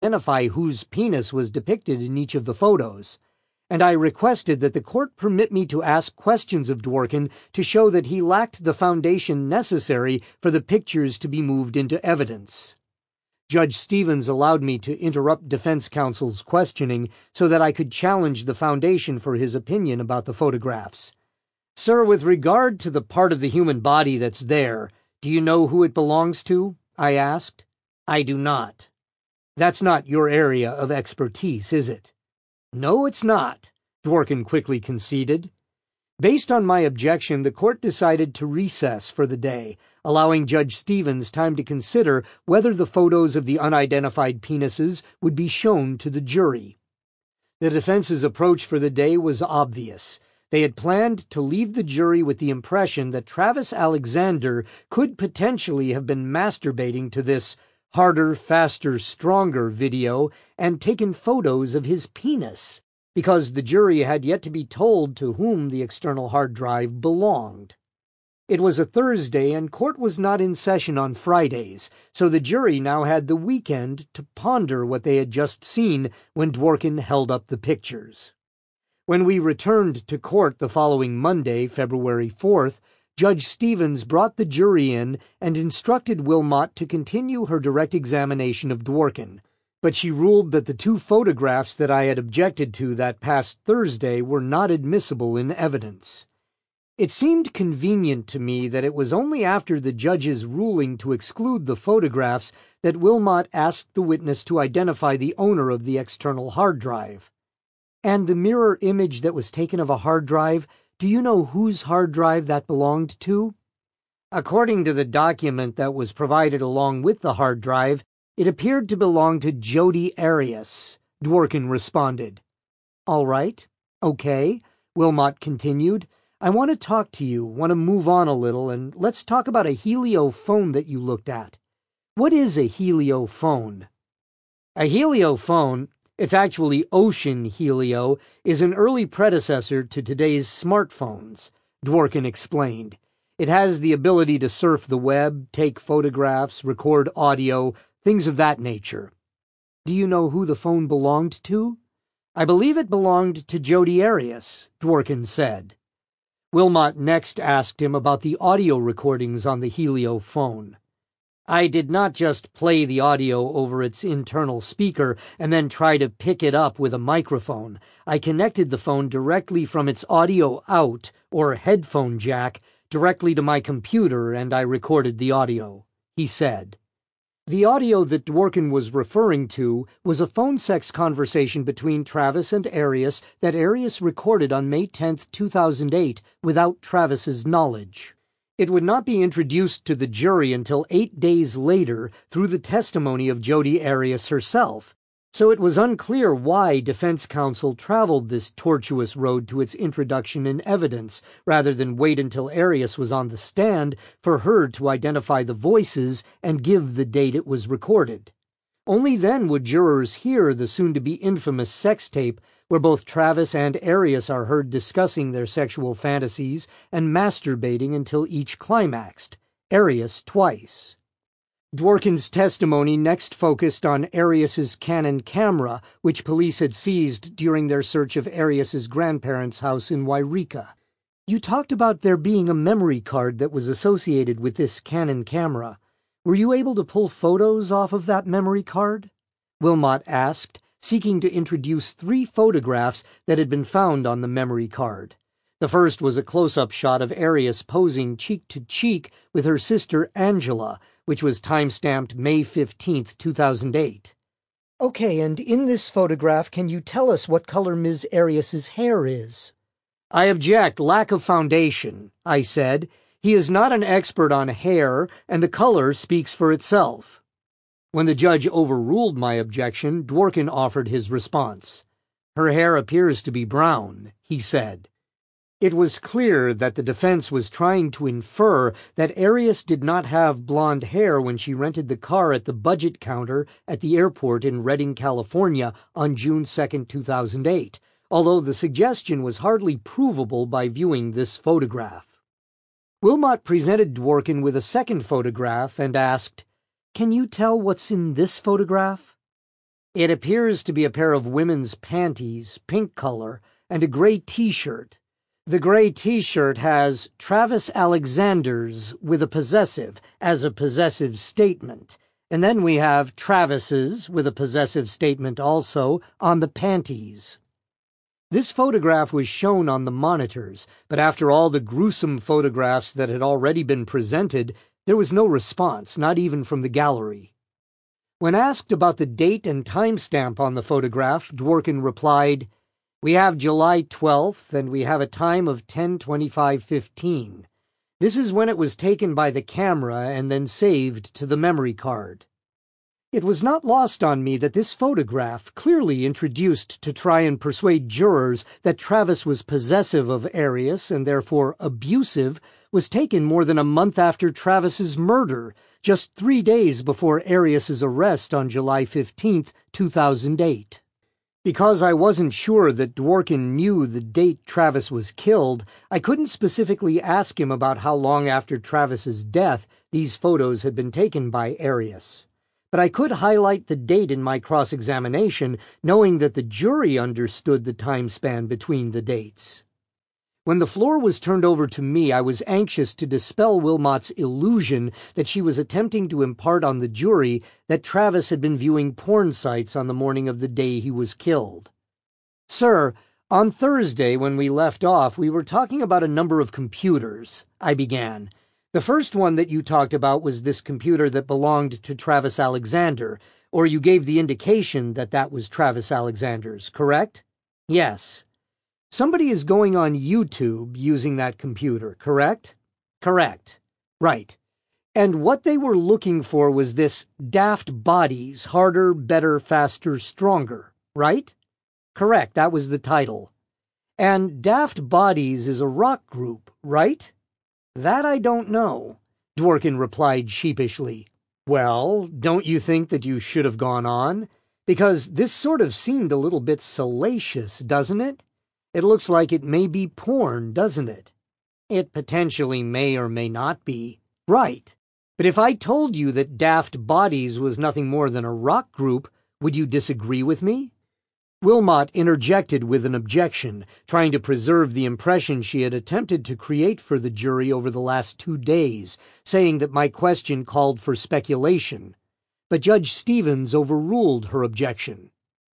identify whose penis was depicted in each of the photos, and I requested that the court permit me to ask questions of Dworkin to show that he lacked the foundation necessary for the pictures to be moved into evidence. Judge Stevens allowed me to interrupt defense counsel's questioning so that I could challenge the foundation for his opinion about the photographs. "Sir, with regard to the part of the human body that's there, do you know who it belongs to?" I asked. "I do not." "That's not your area of expertise, is it?" "No, it's not," Dworkin quickly conceded. Based on my objection, the court decided to recess for the day, allowing Judge Stevens time to consider whether the photos of the unidentified penises would be shown to the jury. The defense's approach for the day was obvious. They had planned to leave the jury with the impression that Travis Alexander could potentially have been masturbating to this harder, faster, stronger video and taken photos of his penis, because the jury had yet to be told to whom the external hard drive belonged. It was a Thursday and court was not in session on Fridays, so the jury now had the weekend to ponder what they had just seen when Dworkin held up the pictures. When we returned to court the following Monday, February 4th, Judge Stevens brought the jury in and instructed Wilmot to continue her direct examination of Dworkin, but she ruled that the two photographs that I had objected to that past Thursday were not admissible in evidence. It seemed convenient to me that it was only after the judge's ruling to exclude the photographs that Wilmot asked the witness to identify the owner of the external hard drive. "And the mirror image that was taken of a hard drive, do you know whose hard drive that belonged to?" "According to the document that was provided along with the hard drive, it appeared to belong to Jodi Arias," Dworkin responded. "All right. Okay," Wilmot continued. "I want to talk to you, want to move on a little, and let's talk about a heliophone that you looked at. What is a heliophone?" "A heliophone, it's actually Ocean Helio, is an early predecessor to today's smartphones," Dworkin explained. "It has the ability to surf the web, take photographs, record audio, things of that nature." "Do you know who the phone belonged to?" "I believe it belonged to Jodi Arias," Dworkin said. Wilmot next asked him about the audio recordings on the heliophone. "I did not just play the audio over its internal speaker and then try to pick it up with a microphone. I connected the phone directly from its audio out, or headphone jack, directly to my computer, and I recorded the audio," he said. The audio that Dworkin was referring to was a phone sex conversation between Travis and Arias that Arias recorded on May 10, 2008, without Travis's knowledge. It would not be introduced to the jury until 8 days later through the testimony of Jodi Arias herself, so it was unclear why defense counsel traveled this tortuous road to its introduction in evidence, rather than wait until Arias was on the stand for her to identify the voices and give the date it was recorded. Only then would jurors hear the soon-to-be infamous sex tape where both Travis and Arias are heard discussing their sexual fantasies and masturbating until each climaxed, Arias twice. Dworkin's testimony next focused on Arias's Canon camera, which police had seized during their search of Arias's grandparents' house in Wairika. "You talked about there being a memory card that was associated with this Canon camera. Were you able to pull photos off of that memory card?" Wilmot asked, seeking to introduce 3 photographs that had been found on the memory card. The first was a close-up shot of Arias posing cheek-to-cheek with her sister Angela, which was time-stamped May 15, 2008. "Okay, and in this photograph, can you tell us what color Ms. Arias's hair is?" "I object, lack of foundation," I said. "He is not an expert on hair, and the color speaks for itself." When the judge overruled my objection, Dworkin offered his response. "Her hair appears to be brown," he said. It was clear that the defense was trying to infer that Arias did not have blonde hair when she rented the car at the budget counter at the airport in Redding, California on June 2, 2008, although the suggestion was hardly provable by viewing this photograph. Wilmot presented Dworkin with a second photograph and asked, "Can you tell what's in this photograph?" It appears to be a pair of women's panties, pink color, and a gray t-shirt. The gray t-shirt has Travis Alexander's with a possessive as a possessive statement. And then we have Travis's with a possessive statement also on the panties. This photograph was shown on the monitors, but after all the gruesome photographs that had already been presented, there was no response, not even from the gallery. When asked about the date and timestamp on the photograph, Dworkin replied, "We have July 12th, and we have a time of 10:25:15. This is when it was taken by the camera and then saved to the memory card." It was not lost on me that this photograph, clearly introduced to try and persuade jurors that Travis was possessive of Arius and therefore abusive, was taken more than a month after Travis's murder, just 3 days before Arius's arrest on July 15th, 2008. Because I wasn't sure that Dworkin knew the date Travis was killed, I couldn't specifically ask him about how long after Travis's death these photos had been taken by Arius. But I could highlight the date in my cross-examination, knowing that the jury understood the time span between the dates. When the floor was turned over to me, I was anxious to dispel Wilmot's illusion that she was attempting to impart on the jury that Travis had been viewing porn sites on the morning of the day he was killed. "Sir, on Thursday when we left off, we were talking about a number of computers," I began. "The first one that you talked about was this computer that belonged to Travis Alexander, or you gave the indication that that was Travis Alexander's, correct?" "Yes." "Somebody is going on YouTube using that computer, correct?" "Correct." "Right. And what they were looking for was this Daft Bodies, Harder, Better, Faster, Stronger, right?" "Correct, that was the title." "And Daft Bodies is a rock group, right?" "That I don't know," Dworkin replied sheepishly. "Well, don't you think that you should have gone on? Because this sort of seemed a little bit salacious, doesn't it? It looks like it may be porn, doesn't it?" "It potentially may or may not be." "Right. But if I told you that Daft Bodies was nothing more than a rock group, would you disagree with me?" Wilmot interjected with an objection, trying to preserve the impression she had attempted to create for the jury over the last 2 days, saying that my question called for speculation. But Judge Stevens overruled her objection.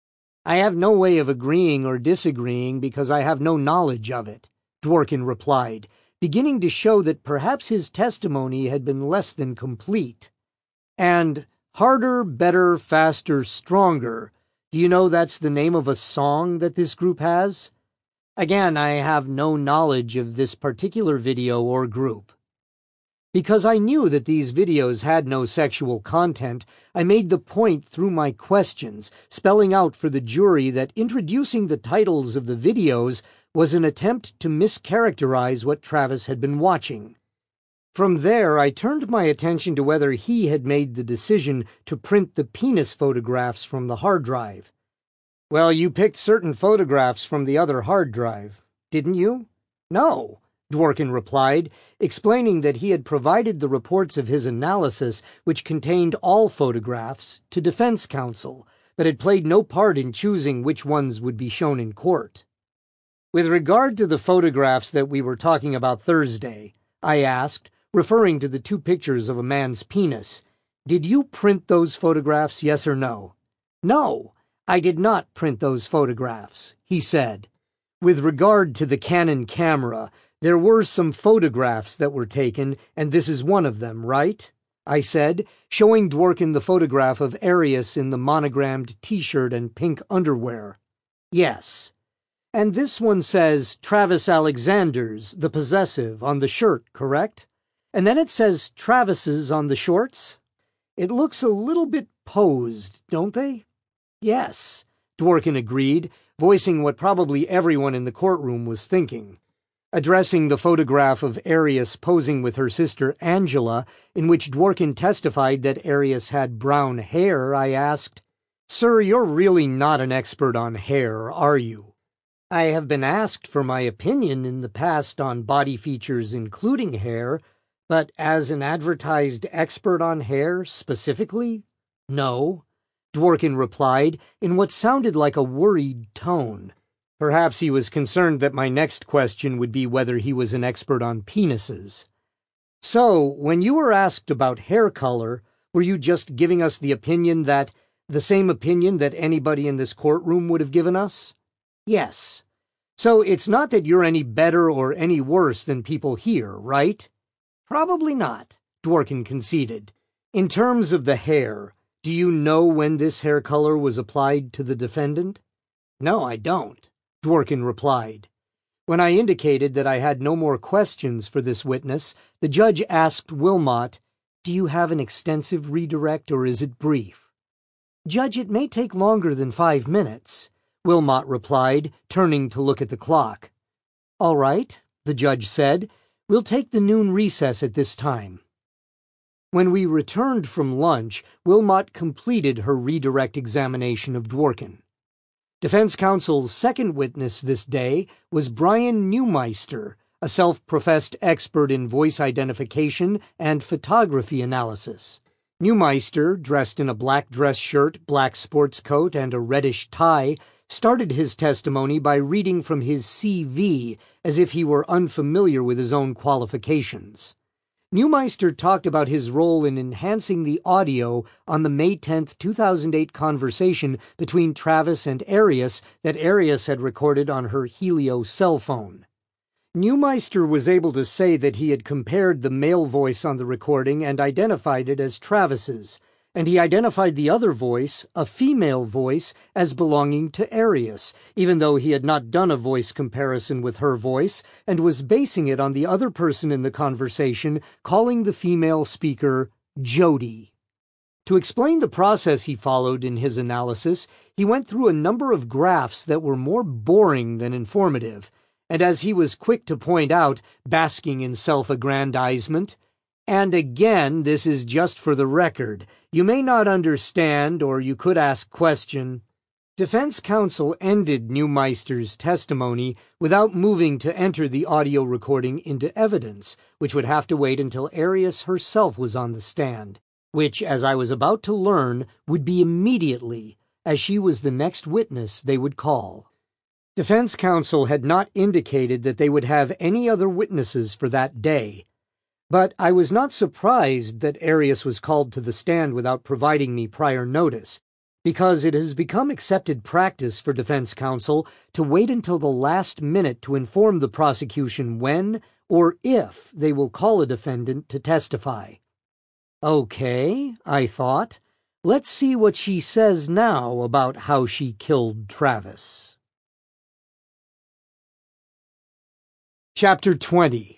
"I have no way of agreeing or disagreeing because I have no knowledge of it," Dworkin replied, beginning to show that perhaps his testimony had been less than complete. "And Harder, Better, Faster, Stronger, do you know that's the name of a song that this group has?" "Again, I have no knowledge of this particular video or group." Because I knew that these videos had no sexual content, I made the point through my questions, spelling out for the jury that introducing the titles of the videos was an attempt to mischaracterize what Travis had been watching. From there, I turned my attention to whether he had made the decision to print the penis photographs from the hard drive. "Well, you picked certain photographs from the other hard drive, didn't you?" "No," Dworkin replied, explaining that he had provided the reports of his analysis, which contained all photographs, to defense counsel, but had played no part in choosing which ones would be shown in court. "With regard to the photographs that we were talking about Thursday," I asked, referring to the 2 pictures of a man's penis, "did you print those photographs, yes or no?" "No, I did not print those photographs," he said. "With regard to the Canon camera, there were some photographs that were taken, and this is one of them, right?" I said, showing Dworkin the photograph of Arius in the monogrammed t-shirt and pink underwear. "Yes. And this one says Travis Alexander's, the possessive, on the shirt, correct? And then it says Travis's on the shorts? It looks a little bit posed, don't they?" "Yes," Dworkin agreed, voicing what probably everyone in the courtroom was thinking. Addressing the photograph of Arius posing with her sister Angela, in which Dworkin testified that Arius had brown hair, I asked, "Sir, you're really not an expert on hair, are you?" "I have been asked for my opinion in the past on body features including hair, but as an advertised expert on hair specifically, no." Dworkin replied in what sounded like a worried tone. Perhaps he was concerned that my next question would be whether he was an expert on penises. So, when you were asked about hair color, were you just giving us the same opinion that anybody in this courtroom would have given us? Yes. So it's not that you're any better or any worse than people here, right? Probably not, Dworkin conceded. In terms of the hair, do you know when this hair color was applied to the defendant? No, I don't, Dworkin replied. When I indicated that I had no more questions for this witness, the judge asked Wilmot, "Do you have an extensive redirect or is it brief?" "Judge, it may take longer than 5 minutes," Wilmot replied, turning to look at the clock. "All right," the judge said. "We'll take the noon recess at this time." When we returned from lunch, Wilmot completed her redirect examination of Dworkin. Defense counsel's second witness this day was Brian Neumeister, a self-professed expert in voice identification and photography analysis. Neumeister, dressed in a black dress shirt, black sports coat, and a reddish tie, started his testimony by reading from his CV as if he were unfamiliar with his own qualifications. Neumeister talked about his role in enhancing the audio on the May 10, 2008 conversation between Travis and Arias that Arias had recorded on her Helio cell phone. Neumeister was able to say that he had compared the male voice on the recording and identified it as Travis's, and he identified the other voice, a female voice, as belonging to Arias, even though he had not done a voice comparison with her voice and was basing it on the other person in the conversation, calling the female speaker Jody. To explain the process he followed in his analysis, he went through a number of graphs that were more boring than informative, and as he was quick to point out, basking in self-aggrandizement, "And again, this is just for the record. You may not understand, or you could ask question." Defense counsel ended Neumeister's testimony without moving to enter the audio recording into evidence, which would have to wait until Arias herself was on the stand, which, as I was about to learn, would be immediately, as she was the next witness they would call. Defense counsel had not indicated that they would have any other witnesses for that day, but I was not surprised that Arias was called to the stand without providing me prior notice, because it has become accepted practice for defense counsel to wait until the last minute to inform the prosecution when or if they will call a defendant to testify. Okay, I thought, let's see what she says now about how she killed Travis. Chapter 20.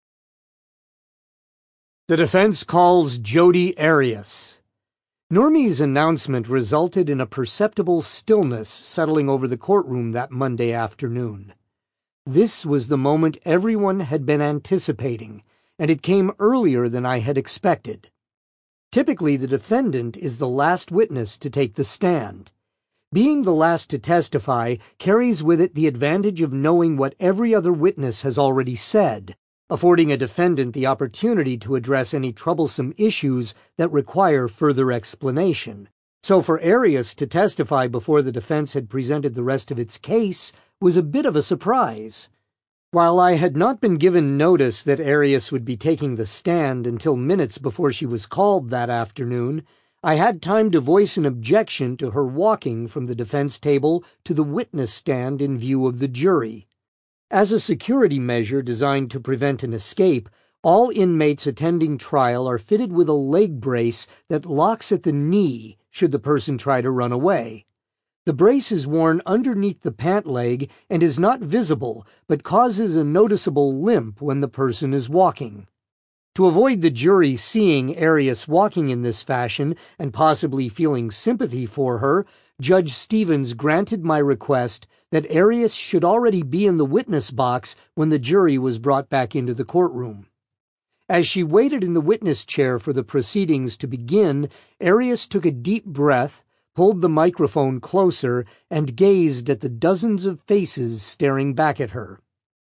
The defense calls Jody Arias. Normie's announcement resulted in a perceptible stillness settling over the courtroom that Monday afternoon. This was the moment everyone had been anticipating, and it came earlier than I had expected. Typically, the defendant is the last witness to take the stand. Being the last to testify carries with it the advantage of knowing what every other witness has already said, affording a defendant the opportunity to address any troublesome issues that require further explanation. So for Arias to testify before the defense had presented the rest of its case was a bit of a surprise. While I had not been given notice that Arias would be taking the stand until minutes before she was called that afternoon, I had time to voice an objection to her walking from the defense table to the witness stand in view of the jury. As a security measure designed to prevent an escape, all inmates attending trial are fitted with a leg brace that locks at the knee should the person try to run away. The brace is worn underneath the pant leg and is not visible, but causes a noticeable limp when the person is walking. To avoid the jury seeing Arias walking in this fashion and possibly feeling sympathy for her, Judge Stevens granted my request that Arias should already be in the witness box when the jury was brought back into the courtroom. As she waited in the witness chair for the proceedings to begin, Arias took a deep breath, pulled the microphone closer, and gazed at the dozens of faces staring back at her.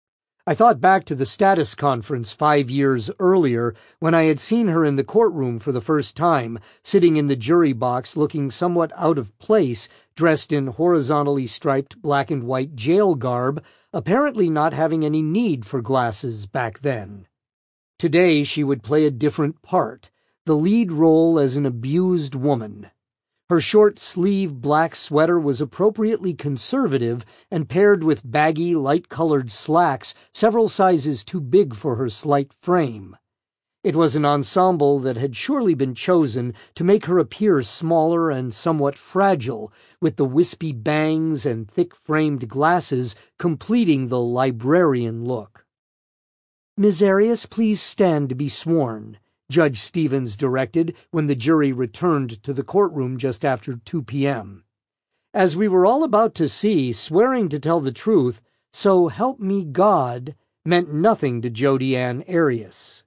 I thought back to the status conference 5 years earlier when I had seen her in the courtroom for the first time, sitting in the jury box looking somewhat out of place, dressed in horizontally striped black and white jail garb, apparently not having any need for glasses back then. Today she would play a different part, the lead role as an abused woman. Her short-sleeve black sweater was appropriately conservative and paired with baggy, light-colored slacks several sizes too big for her slight frame. It was an ensemble that had surely been chosen to make her appear smaller and somewhat fragile, with the wispy bangs and thick-framed glasses completing the librarian look. "Ms. Arias, please stand to be sworn," Judge Stevens directed when the jury returned to the courtroom just after 2 p.m. As we were all about to see, swearing to tell the truth, "So help me God," meant nothing to Jodi Ann Arias.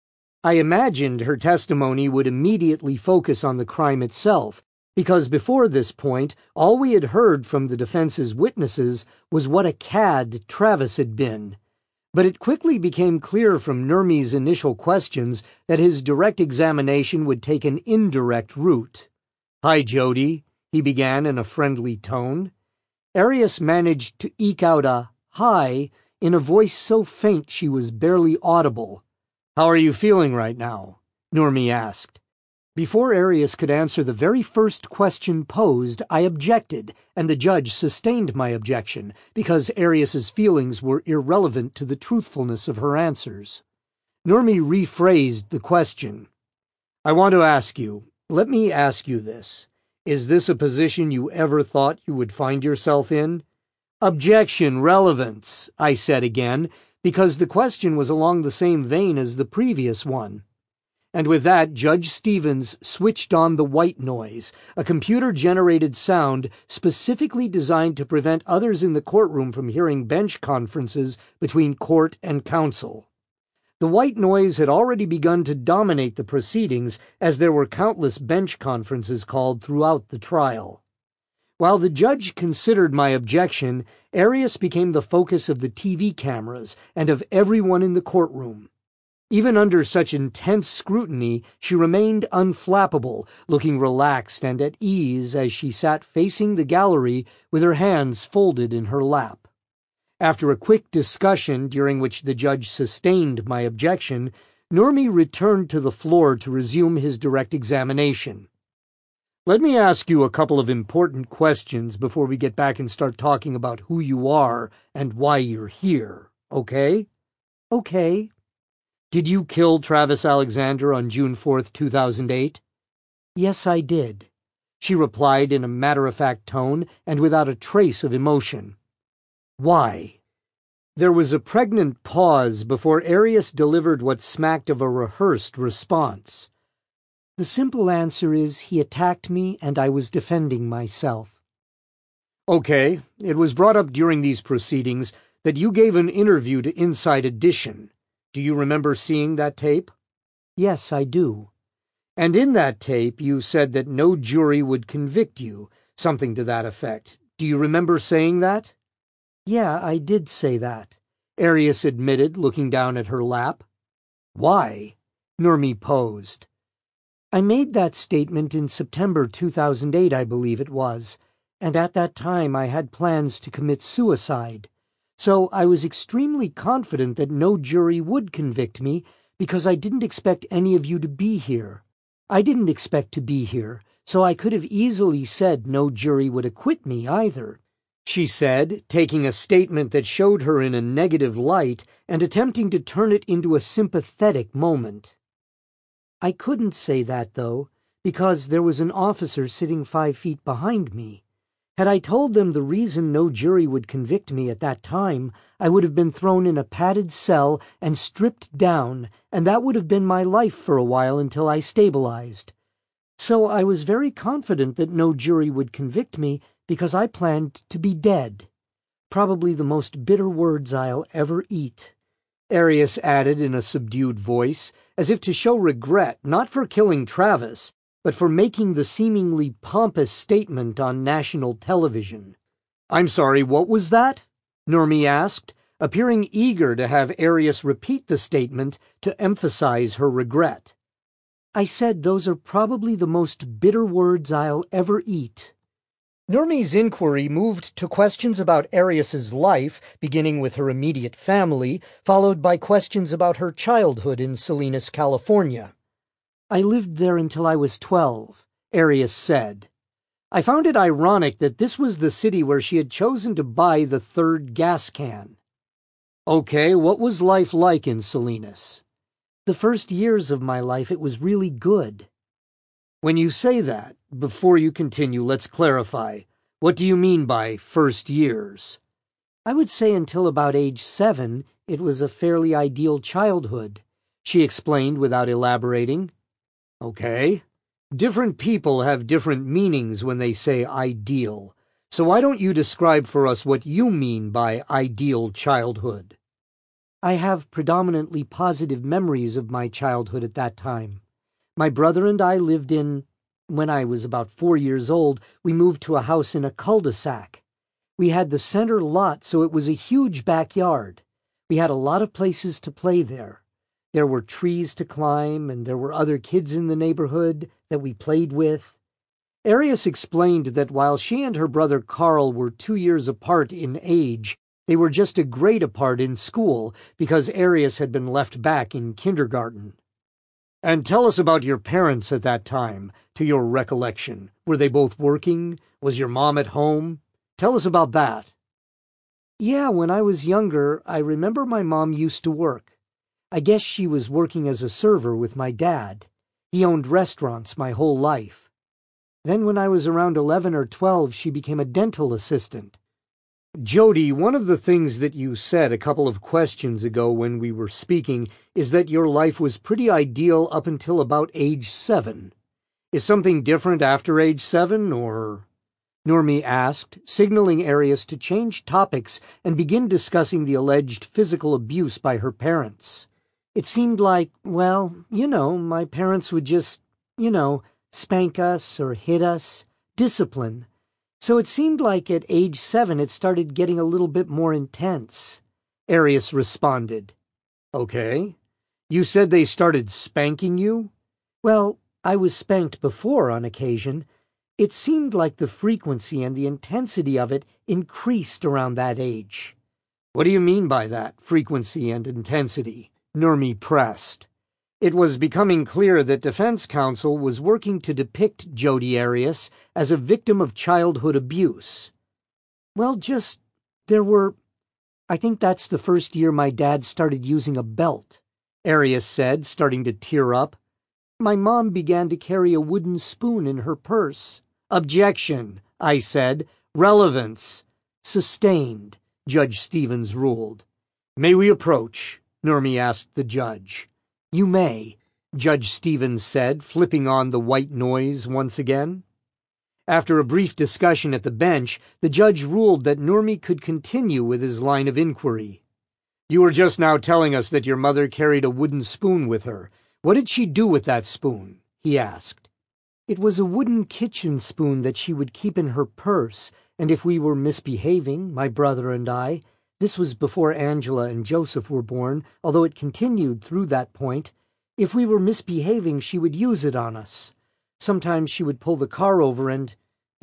I imagined her testimony would immediately focus on the crime itself, because before this point, all we had heard from the defense's witnesses was what a cad Travis had been. But it quickly became clear from Nurmi's initial questions that his direct examination would take an indirect route. "Hi, Jodi," he began in a friendly tone. Arias managed to eke out a "hi" in a voice so faint she was barely audible. "How are you feeling right now?" Nurmi asked. Before Arias could answer the very first question posed, I objected, and the judge sustained my objection, because Arias's feelings were irrelevant to the truthfulness of her answers. Nurmi rephrased the question. "I want to ask you, let me ask you this. Is this a position you ever thought you would find yourself in?" "Objection, relevance," I said again, because the question was along the same vein as the previous one. And with that, Judge Stevens switched on the white noise, a computer-generated sound specifically designed to prevent others in the courtroom from hearing bench conferences between court and counsel. The white noise had already begun to dominate the proceedings, as there were countless bench conferences called throughout the trial. While the judge considered my objection, Arias became the focus of the TV cameras and of everyone in the courtroom. Even under such intense scrutiny, she remained unflappable, looking relaxed and at ease as she sat facing the gallery with her hands folded in her lap. After a quick discussion during which the judge sustained my objection, Nurmi returned to the floor to resume his direct examination. "Let me ask you a couple of important questions before we get back and start talking about who you are and why you're here, okay?" "Okay." "Did you kill Travis Alexander on June 4th, 2008? "Yes, I did," she replied in a matter-of-fact tone and without a trace of emotion. "Why?" There was a pregnant pause before Arias delivered what smacked of a rehearsed response. "The simple answer is he attacked me and I was defending myself." "Okay, it was brought up during these proceedings that you gave an interview to Inside Edition. Do you remember seeing that tape?" "Yes, I do." "And in that tape you said that no jury would convict you, something to that effect. Do you remember saying that?" "Yeah, I did say that," Arias admitted, looking down at her lap. "Why?" Nurmi posed. "I made that statement in September 2008, I believe it was, and at that time I had plans to commit suicide. So I was extremely confident that no jury would convict me because I didn't expect any of you to be here. I didn't expect to be here, so I could have easily said no jury would acquit me either," she said, taking a statement that showed her in a negative light and attempting to turn it into a sympathetic moment. "I couldn't say that, though, because there was an officer sitting 5 feet behind me. Had I told them the reason no jury would convict me at that time, I would have been thrown in a padded cell and stripped down, and that would have been my life for a while until I stabilized. So I was very confident that no jury would convict me because I planned to be dead. Probably the most bitter words I'll ever eat," Arias added in a subdued voice, as if to show regret not for killing Travis, but for making the seemingly pompous statement on national television. "I'm sorry, what was that?" Nurmi asked, appearing eager to have Arius repeat the statement to emphasize her regret. I said those are probably the most bitter words I'll ever eat. Nurmi's inquiry moved to questions about Arius's life, beginning with her immediate family, followed by questions about her childhood in Salinas, California. I lived there until I was 12, Arius said. I found it ironic that this was the city where she had chosen to buy the third gas can. Okay, what was life like in Salinas? The first years of my life it was really good. When you say that, before you continue, let's clarify. What do you mean by first years? I would say until about age 7, it was a fairly ideal childhood, she explained without elaborating. Okay. Different people have different meanings when they say ideal, so why don't you describe for us what you mean by ideal childhood? I have predominantly positive memories of my childhood at that time. My brother and I lived when I was about 4 years old, we moved to a house in a cul-de-sac. We had the center lot, so it was a huge backyard. We had a lot of places to play there. There were trees to climb, and there were other kids in the neighborhood that we played with. Arius explained that while she and her brother Carl were 2 years apart in age, they were just a grade apart in school because Arius had been left back in kindergarten. And tell us about your parents at that time, to your recollection. Were they both working? Was your mom at home? Tell us about that. Yeah, when I was younger, I remember my mom used to work. I guess she was working as a server with my dad. He owned restaurants my whole life. Then when I was around 11 or 12, she became a dental assistant. Jody, one of the things that you said a couple of questions ago when we were speaking is that your life was pretty ideal up until about age 7. Is something different after age 7, or? Nurmi asked, signaling Arius to change topics and begin discussing the alleged physical abuse by her parents. It seemed like, well, my parents would just, spank us or hit us, discipline. So it seemed like at age 7 it started getting a little bit more intense. Arius responded. Okay. You said they started spanking you? Well, I was spanked before on occasion. It seemed like the frequency and the intensity of it increased around that age. What do you mean by that, frequency and intensity? Nurmi pressed. It was becoming clear that defense counsel was working to depict Jodi Arias as a victim of childhood abuse. Well, I think that's the first year my dad started using a belt, Arias said, starting to tear up. My mom began to carry a wooden spoon in her purse. Objection, I said. Relevance. Sustained, Judge Stevens ruled. May we approach? Nurmi asked the judge. You may, Judge Stevens said, flipping on the white noise once again. After a brief discussion at the bench, the judge ruled that Nurmi could continue with his line of inquiry. You were just now telling us that your mother carried a wooden spoon with her. What did she do with that spoon? He asked. It was a wooden kitchen spoon that she would keep in her purse, and if we were misbehaving, my brother and I, this was before Angela and Joseph were born, although it continued through that point. If we were misbehaving, she would use it on us. Sometimes she would pull the car over and,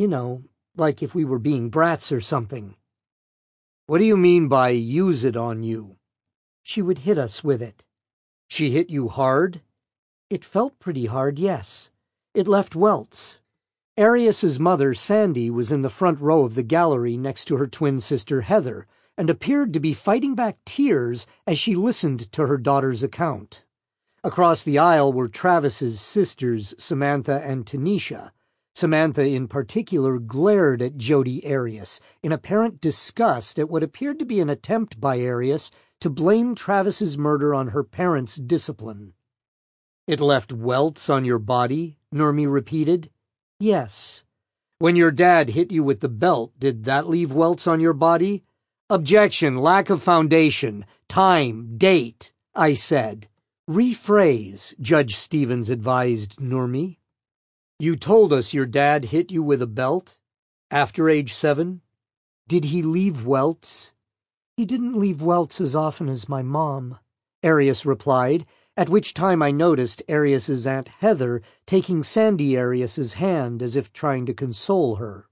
like if we were being brats or something. What do you mean by use it on you? She would hit us with it. She hit you hard? It felt pretty hard, yes. It left welts. Arias's mother, Sandy, was in the front row of the gallery next to her twin sister, Heather, and appeared to be fighting back tears as she listened to her daughter's account. Across the aisle were Travis's sisters, Samantha and Tanisha. Samantha in particular glared at Jodi Arias in apparent disgust at what appeared to be an attempt by Arias to blame Travis's murder on her parents' discipline. It left welts on your body? Nurmi repeated. Yes. When your dad hit you with the belt, did that leave welts on your body? Objection, lack of foundation, time, date, I said. Rephrase, Judge Stevens advised Nurmi. You told us your dad hit you with a belt? After age 7? Did he leave welts? He didn't leave welts as often as my mom, Arius replied, at which time I noticed Arius's Aunt Heather taking Sandy Arius's hand as if trying to console her.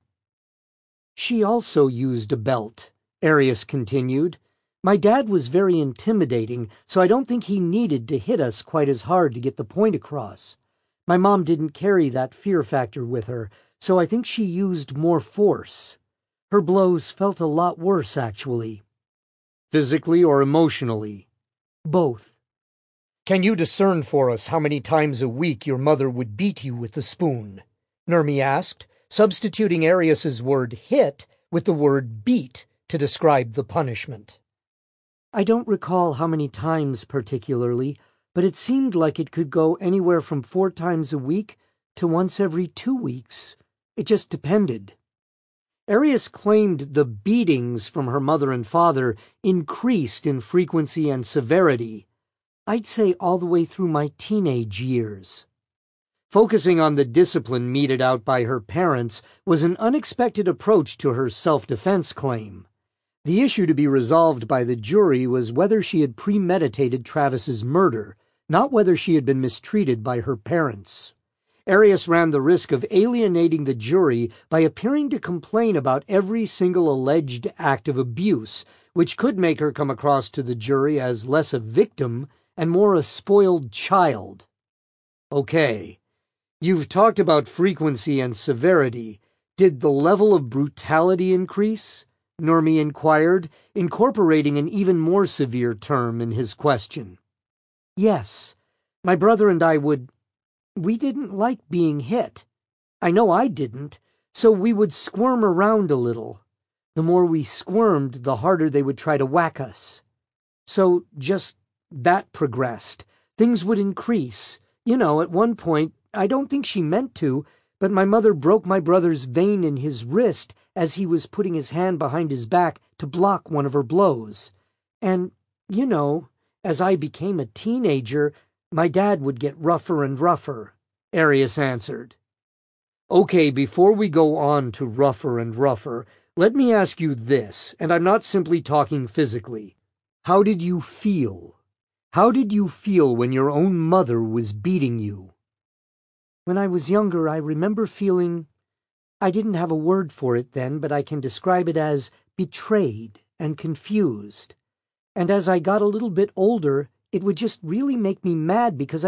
She also used a belt, Arius continued. My dad was very intimidating, so I don't think he needed to hit us quite as hard to get the point across. My mom didn't carry that fear factor with her, so I think she used more force. Her blows felt a lot worse, actually. Physically or emotionally? Both. Can you discern for us how many times a week your mother would beat you with the spoon? Nurmi asked, substituting Arius's word hit with the word beat to describe the punishment. I don't recall how many times particularly, but it seemed like it could go anywhere from 4 times a week to once every 2 weeks. It just depended. Arius claimed the beatings from her mother and father increased in frequency and severity, I'd say all the way through my teenage years. Focusing on the discipline meted out by her parents was an unexpected approach to her self-defense claim. The issue to be resolved by the jury was whether she had premeditated Travis's murder, not whether she had been mistreated by her parents. Arius ran the risk of alienating the jury by appearing to complain about every single alleged act of abuse, which could make her come across to the jury as less a victim and more a spoiled child. Okay, you've talked about frequency and severity. Did the level of brutality increase? Nurmi inquired, incorporating an even more severe term in his question. Yes, my brother and I we didn't like being hit. I know I didn't, so we would squirm around a little. The more we squirmed, the harder they would try to whack us. So just that progressed. Things would increase. At one point, I don't think she meant to, but my mother broke my brother's vein in his wrist as he was putting his hand behind his back to block one of her blows. And, as I became a teenager, my dad would get rougher and rougher, Arius answered. Okay, before we go on to rougher and rougher, let me ask you this, and I'm not simply talking physically. How did you feel? How did you feel when your own mother was beating you? When I was younger, I remember feeling, I didn't have a word for it then, but I can describe it as betrayed and confused. And as I got a little bit older, it would just really make me mad because I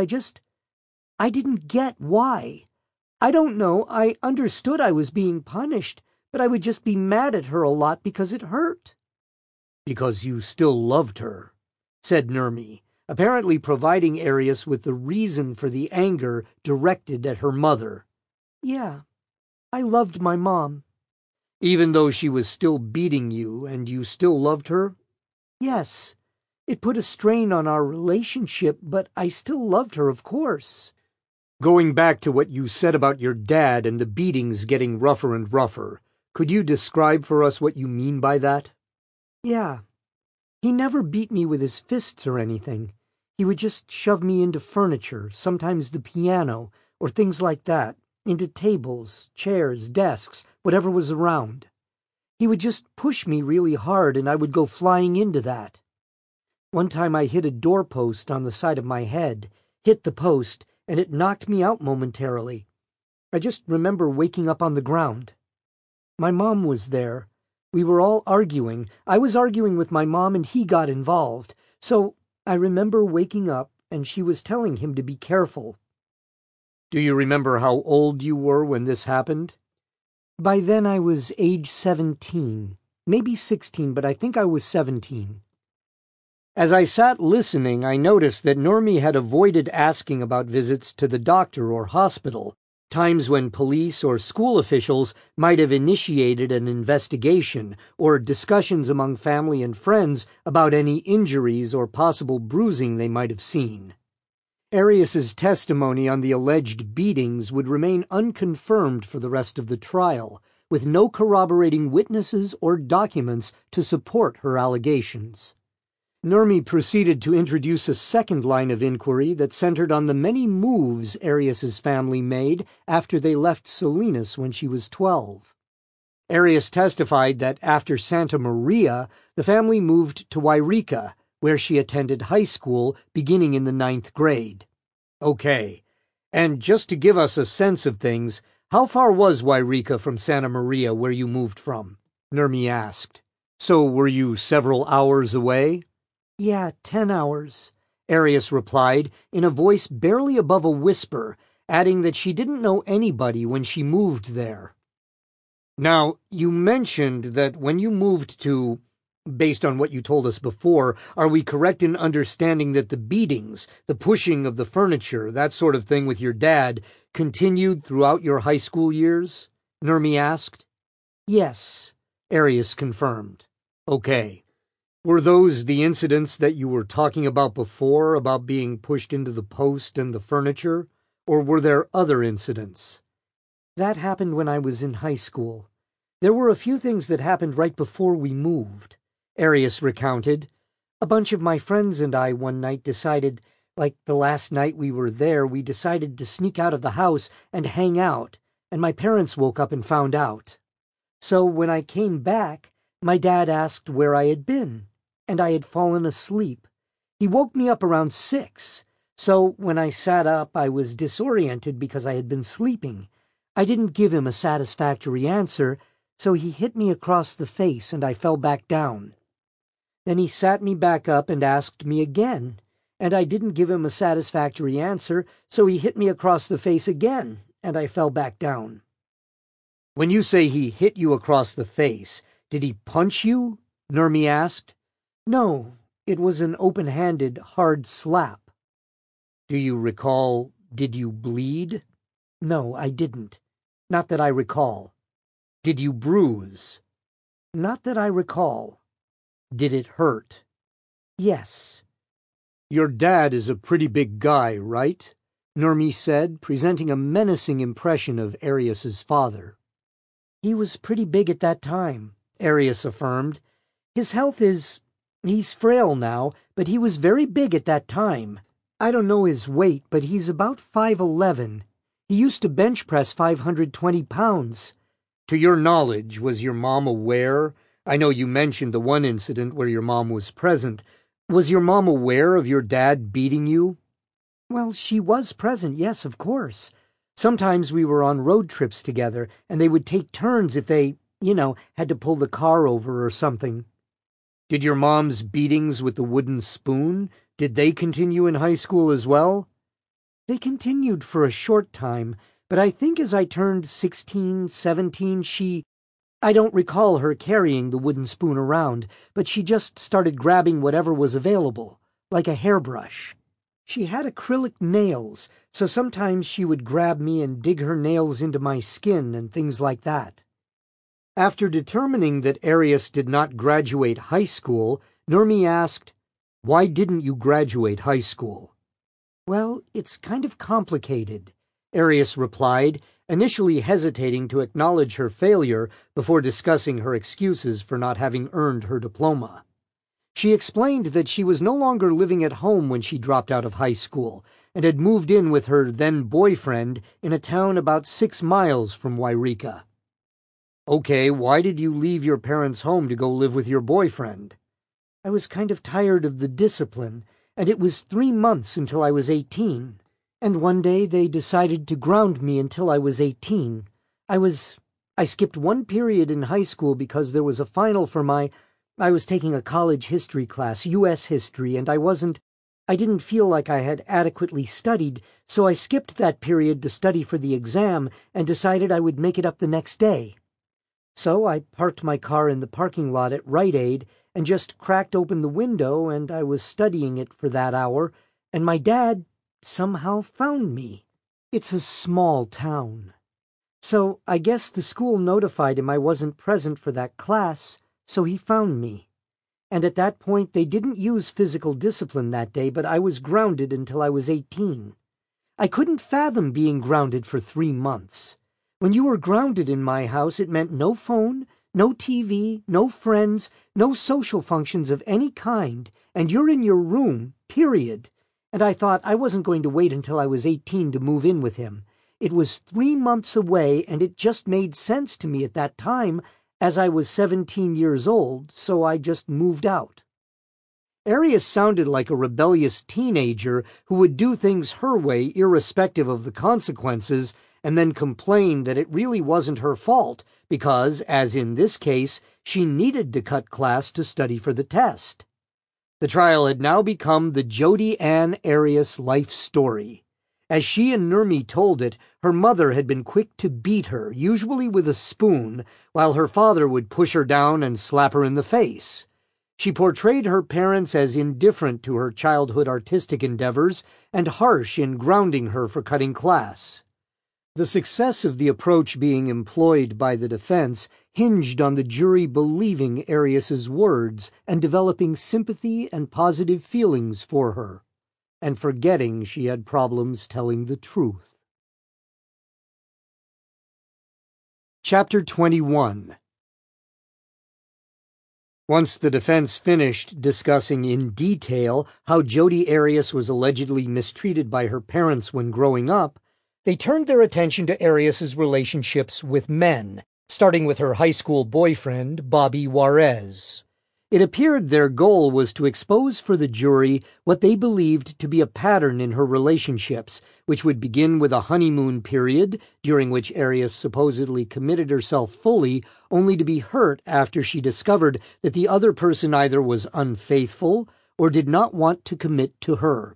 didn't get why. I don't know, I understood I was being punished, but I would just be mad at her a lot because it hurt. Because you still loved her, said Nurmi, apparently providing Arius with the reason for the anger directed at her mother. Yeah, I loved my mom. Even though she was still beating you and you still loved her? Yes. It put a strain on our relationship, but I still loved her, of course. Going back to what you said about your dad and the beatings getting rougher and rougher, could you describe for us what you mean by that? Yeah. He never beat me with his fists or anything. He would just shove me into furniture, sometimes the piano, or things like that, into tables, chairs, desks, whatever was around. He would just push me really hard and I would go flying into that. One time I hit a doorpost on the side of my head, hit the post, and it knocked me out momentarily. I just remember waking up on the ground. My mom was there. We were all arguing. I was arguing with my mom and he got involved. So I remember waking up and she was telling him to be careful. Do you remember how old you were when this happened? By then I was age 17, maybe 16, but I think I was 17. As I sat listening, I noticed that Nurmi had avoided asking about visits to the doctor or hospital, times when police or school officials might have initiated an investigation, or discussions among family and friends about any injuries or possible bruising they might have seen. Arius's testimony on the alleged beatings would remain unconfirmed for the rest of the trial, with no corroborating witnesses or documents to support her allegations. Nurmi proceeded to introduce a second line of inquiry that centered on the many moves Arius's family made after they left Salinas when she was 12. Arias testified that after Santa Maria, the family moved to Yreka, where she attended high school beginning in the 9th grade. Okay, and just to give us a sense of things, how far was Yreka from Santa Maria where you moved from? Nurmi asked. So were you several hours away? Yeah, 10 hours, Arias replied in a voice barely above a whisper, adding that she didn't know anybody when she moved there. Now, you mentioned that when you moved to, based on what you told us before, are we correct in understanding that the beatings, the pushing of the furniture, that sort of thing with your dad, continued throughout your high school years? Nurmi asked. Yes, Arias confirmed. Okay. Were those the incidents that you were talking about before, about being pushed into the post and the furniture? Or were there other incidents? That happened when I was in high school. There were a few things that happened right before we moved, Arias recounted. A bunch of my friends and I one night decided, like the last night we were there, we decided to sneak out of the house and hang out, and my parents woke up and found out. So when I came back, my dad asked where I had been, and I had fallen asleep. He woke me up around 6, so when I sat up I was disoriented because I had been sleeping. I didn't give him a satisfactory answer, so he hit me across the face and I fell back down. Then he sat me back up and asked me again, and I didn't give him a satisfactory answer, so he hit me across the face again and I fell back down. When you say he hit you across the face, did he punch you? Nurmi asked. No, it was an open-handed, hard slap. Do you recall, did you bleed? No, I didn't. Not that I recall. Did you bruise? Not that I recall. Did it hurt? Yes. Your dad is a pretty big guy, right? Nurmi said, presenting a menacing impression of Arias's father. He was pretty big at that time, Arias affirmed. His health he's frail now, but he was very big at that time. I don't know his weight, but he's about 5'11". He used to bench press 520 pounds. To your knowledge, was your mom aware? I know you mentioned the one incident where your mom was present. Was your mom aware of your dad beating you? Well, she was present, yes, of course. Sometimes we were on road trips together, and they would take turns if they, had to pull the car over or something. Did your mom's beatings with the wooden spoon, did they continue in high school as well? They continued for a short time, but I think as I turned 16, 17, I don't recall her carrying the wooden spoon around, but she just started grabbing whatever was available, like a hairbrush. She had acrylic nails, so sometimes she would grab me and dig her nails into my skin and things like that. After determining that Arias did not graduate high school, Nurmi asked, "Why didn't you graduate high school?" Well, it's kind of complicated, Arias replied, initially hesitating to acknowledge her failure before discussing her excuses for not having earned her diploma. She explained that she was no longer living at home when she dropped out of high school and had moved in with her then-boyfriend in a town about 6 miles from Yreka. Okay, why did you leave your parents' home to go live with your boyfriend? I was kind of tired of the discipline, and it was 3 months until I was 18. And one day they decided to ground me until I was 18. I skipped one period in high school because there was a final for I was taking a college history class, U.S. history, and I didn't feel like I had adequately studied, so I skipped that period to study for the exam and decided I would make it up the next day. So I parked my car in the parking lot at Rite Aid and just cracked open the window, and I was studying it for that hour, and my dad somehow found me. It's a small town. So I guess the school notified him I wasn't present for that class, so he found me. And at that point they didn't use physical discipline that day, but I was grounded until I was 18. I couldn't fathom being grounded for 3 months. When you were grounded in my house, it meant no phone, no TV, no friends, no social functions of any kind, and you're in your room, period. And I thought I wasn't going to wait until I was 18 to move in with him. It was 3 months away, and it just made sense to me at that time, as I was 17 years old, so I just moved out. Arius sounded like a rebellious teenager who would do things her way irrespective of the consequences and then complain that it really wasn't her fault because, as in this case, she needed to cut class to study for the test. The trial had now become the Jodi Ann Arias life story. As she and Nurmi told it, her mother had been quick to beat her, usually with a spoon, while her father would push her down and slap her in the face. She portrayed her parents as indifferent to her childhood artistic endeavors and harsh in grounding her for cutting class. The success of the approach being employed by the defense hinged on the jury believing Arias's words and developing sympathy and positive feelings for her, and forgetting she had problems telling the truth. Chapter 21. Once the defense finished discussing in detail how Jodi Arias was allegedly mistreated by her parents when growing up, they turned their attention to Arias's relationships with men, starting with her high school boyfriend, Bobby Juarez. It appeared their goal was to expose for the jury what they believed to be a pattern in her relationships, which would begin with a honeymoon period, during which Arias supposedly committed herself fully, only to be hurt after she discovered that the other person either was unfaithful or did not want to commit to her.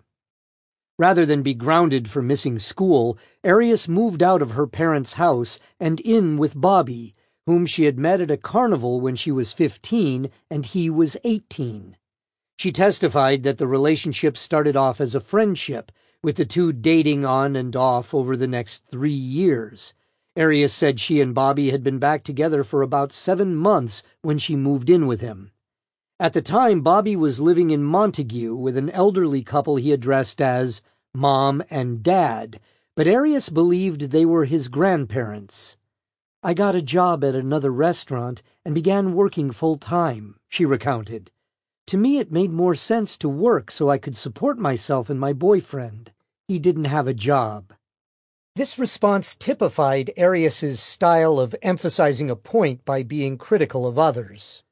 Rather than be grounded for missing school, Arias moved out of her parents' house and in with Bobby, whom she had met at a carnival when she was 15 and he was 18. She testified that the relationship started off as a friendship, with the two dating on and off over the next 3 years. Arias said she and Bobby had been back together for about 7 months when she moved in with him. At the time, Bobby was living in Montague with an elderly couple he addressed as Mom and Dad, but Arias believed they were his grandparents. "I got a job at another restaurant and began working full-time," she recounted. "To me it made more sense to work so I could support myself and my boyfriend. He didn't have a job." This response typified Arias's style of emphasizing a point by being critical of others.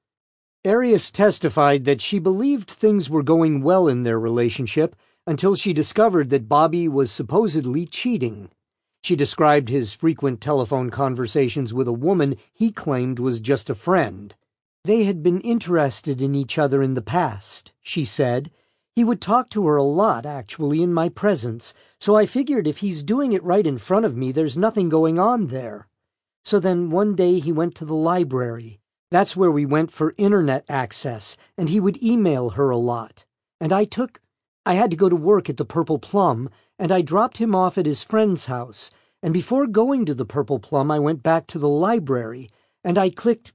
Arias testified that she believed things were going well in their relationship until she discovered that Bobby was supposedly cheating. She described his frequent telephone conversations with a woman he claimed was just a friend. They had been interested in each other in the past, she said. He would talk to her a lot, actually, in my presence, so I figured if he's doing it right in front of me, there's nothing going on there. So then one day he went to the library. That's where we went for internet access, and he would email her a lot. And I had to go to work at the Purple Plum, and I dropped him off at his friend's house. And before going to the Purple Plum, I went back to the library, and I clicked,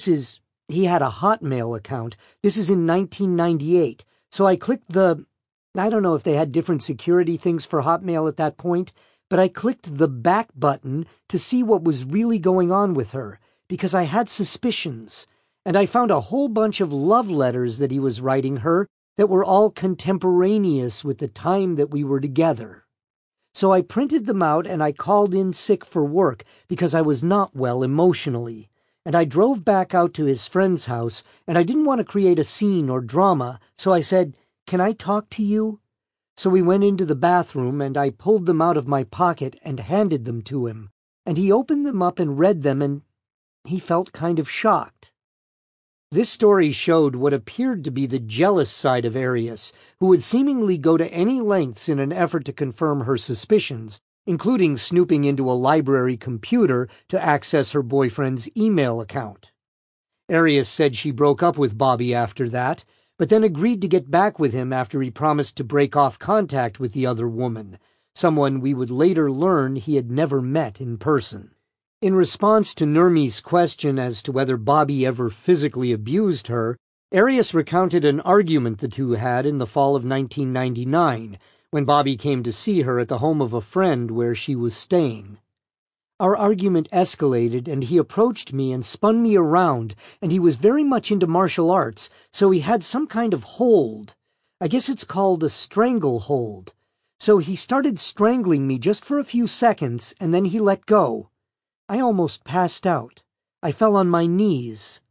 he had a Hotmail account. This is in 1998. So I clicked I don't know if they had different security things for Hotmail at that point, but I clicked the back button to see what was really going on with her, because I had suspicions, and I found a whole bunch of love letters that he was writing her that were all contemporaneous with the time that we were together. So I printed them out and I called in sick for work because I was not well emotionally, and I drove back out to his friend's house, and I didn't want to create a scene or drama, so I said, "Can I talk to you?" So we went into the bathroom, and I pulled them out of my pocket and handed them to him, and he opened them up and read them, and he felt kind of shocked. This story showed what appeared to be the jealous side of Arias, who would seemingly go to any lengths in an effort to confirm her suspicions, including snooping into a library computer to access her boyfriend's email account. Arias said she broke up with Bobby after that, but then agreed to get back with him after he promised to break off contact with the other woman, someone we would later learn he had never met in person. In response to Nurmi's question as to whether Bobby ever physically abused her, Arias recounted an argument the two had in the fall of 1999, when Bobby came to see her at the home of a friend where she was staying. Our argument escalated, and he approached me and spun me around, and he was very much into martial arts, so he had some kind of hold. I guess it's called a stranglehold. So he started strangling me just for a few seconds, and then he let go. I almost passed out. I fell on my knees.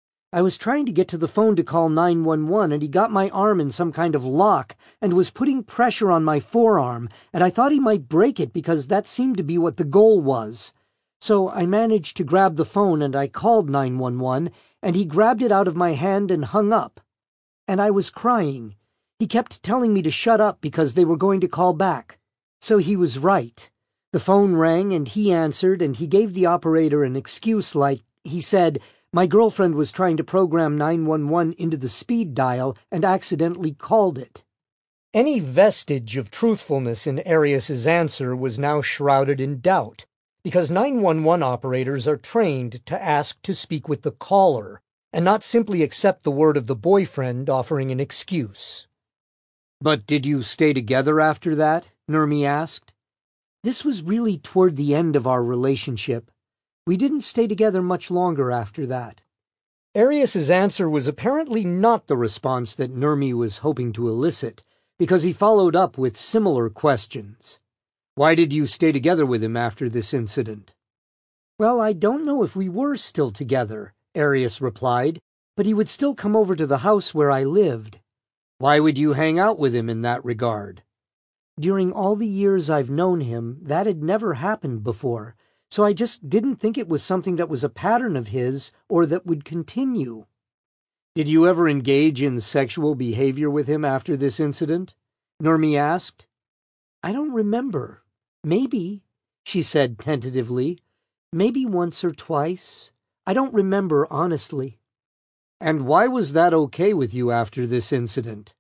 I was trying to get to the phone to call 911, and he got my arm in some kind of lock and was putting pressure on my forearm, and I thought he might break it because that seemed to be what the goal was. So I managed to grab the phone and I called 911, and he grabbed it out of my hand and hung up. And I was crying. He kept telling me to shut up because they were going to call back. So he was right. The phone rang and he answered, and he gave the operator an excuse like, he said, my girlfriend was trying to program 911 into the speed dial and accidentally called it. Any vestige of truthfulness in Arias's answer was now shrouded in doubt, because 911 operators are trained to ask to speak with the caller, and not simply accept the word of the boyfriend offering an excuse. "But did you stay together after that?" Nurmi asked. This was really toward the end of our relationship. We didn't stay together much longer after that. Arias's answer was apparently not the response that Nurmi was hoping to elicit, because he followed up with similar questions. "Why did you stay together with him after this incident?" "Well, I don't know if we were still together," Arias replied, "but he would still come over to the house where I lived." "Why would you hang out with him in that regard?" "During all the years I've known him, that had never happened before. So I just didn't think it was something that was a pattern of his or that would continue." "Did you ever engage in sexual behavior with him after this incident?" Nurmi asked. "I don't remember. Maybe," she said tentatively. "Maybe once or twice. I don't remember, honestly." "And why was that okay with you after this incident?"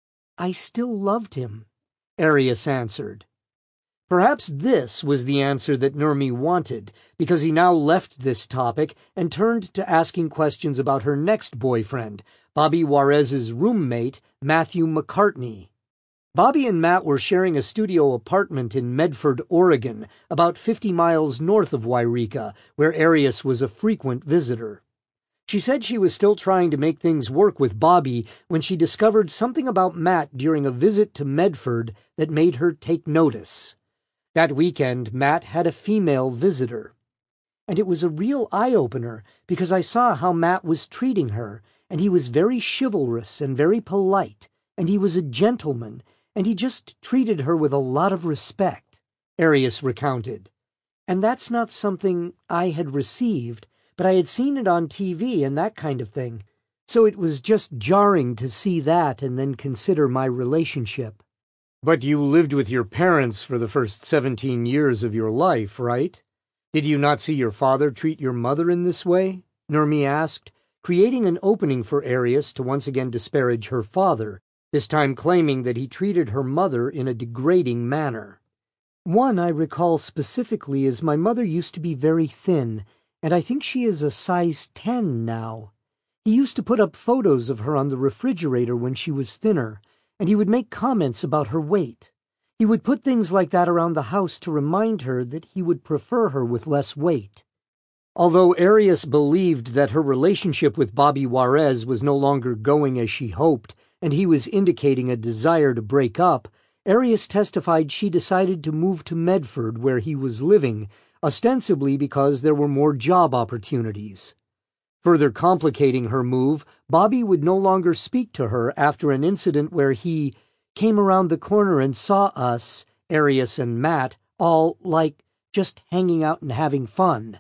"I still loved him," Arias answered. Perhaps this was the answer that Nurmi wanted, because he now left this topic and turned to asking questions about her next boyfriend, Bobby Juarez's roommate, Matthew McCartney. Bobby and Matt were sharing a studio apartment in Medford, Oregon, about 50 miles north of Wairika, where Arias was a frequent visitor. She said she was still trying to make things work with Bobby when she discovered something about Matt during a visit to Medford that made her take notice. That weekend, Matt had a female visitor. And it was a real eye-opener because I saw how Matt was treating her, and he was very chivalrous and very polite, and he was a gentleman, and he just treated her with a lot of respect, Arias recounted. And that's not something I had received, but I had seen it on TV and that kind of thing. So it was just jarring to see that and then consider my relationship. "But you lived with your parents for the first 17 years of your life, right? Did you not see your father treat your mother in this way?" Nurmi asked, creating an opening for Arias to once again disparage her father, this time claiming that he treated her mother in a degrading manner. "One I recall specifically is my mother used to be very thin, and I think she is a size 10 now. He used to put up photos of her on the refrigerator when she was thinner, and he would make comments about her weight. He would put things like that around the house to remind her that he would prefer her with less weight." Although Arias believed that her relationship with Bobby Juarez was no longer going as she hoped, and he was indicating a desire to break up, Arias testified she decided to move to Medford where he was living, ostensibly because there were more job opportunities. Further complicating her move, Bobby would no longer speak to her after an incident where he came around the corner and saw us, Arias and Matt, all, just hanging out and having fun.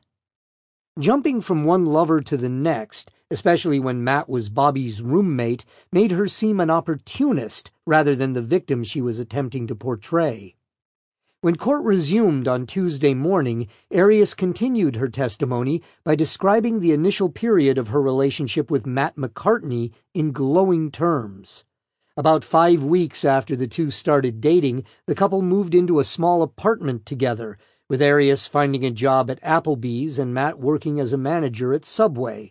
Jumping from one lover to the next, especially when Matt was Bobby's roommate, made her seem an opportunist rather than the victim she was attempting to portray. When court resumed on Tuesday morning, Arias continued her testimony by describing the initial period of her relationship with Matt McCartney in glowing terms. About 5 weeks after the two started dating, the couple moved into a small apartment together, with Arias finding a job at Applebee's and Matt working as a manager at Subway.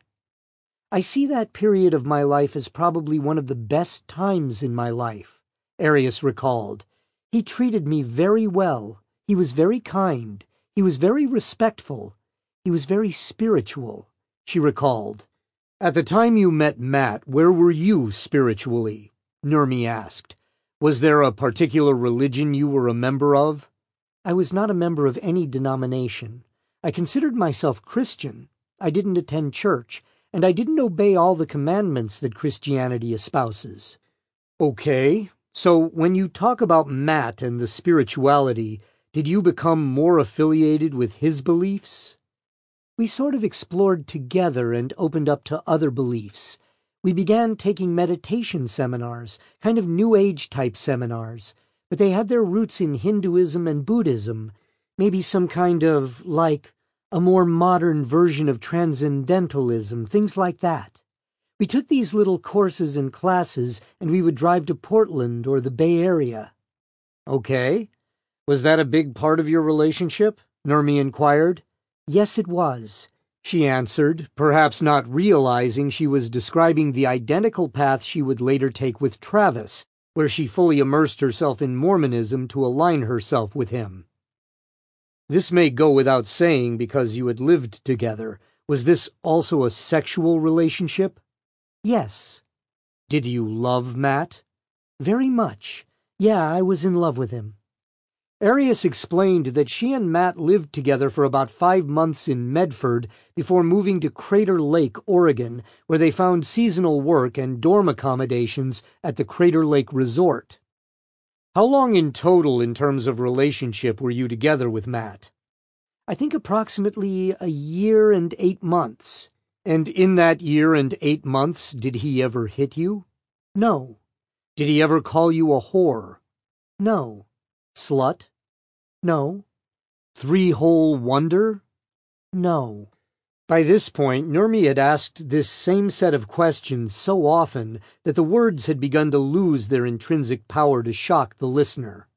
"I see that period of my life as probably one of the best times in my life," Arias recalled. "He treated me very well. He was very kind. He was very respectful. He was very spiritual," she recalled. "At the time you met Matt, where were you spiritually?" Nurmi asked. "Was there a particular religion you were a member of?" "I was not a member of any denomination. I considered myself Christian. I didn't attend church, and I didn't obey all the commandments that Christianity espouses. Okay, so when you talk about Matt and the spirituality, did you become more affiliated with his beliefs? We sort of explored together and opened up to other beliefs. We began taking meditation seminars, kind of New Age type seminars, but they had their roots in Hinduism and Buddhism, maybe some kind of, like, a more modern version of transcendentalism, things like that. We took these little courses and classes, and we would drive to Portland or the Bay Area. Okay. Was that a big part of your relationship? Nurmi inquired. Yes, it was, she answered, perhaps not realizing she was describing the identical path she would later take with Travis, where she fully immersed herself in Mormonism to align herself with him. This may go without saying because you had lived together. Was this also a sexual relationship? Yes. Did you love Matt? Very much. Yeah, I was in love with him. Arias explained that she and Matt lived together for about 5 months in Medford before moving to Crater Lake, Oregon, where they found seasonal work and dorm accommodations at the Crater Lake Resort. How long in total in terms of relationship were you together with Matt? I think approximately a year and 8 months. And in that year and 8 months, did he ever hit you? No. Did he ever call you a whore? No. Slut? No. Three-hole wonder? No. By this point, Nurmi had asked this same set of questions so often that the words had begun to lose their intrinsic power to shock the listener.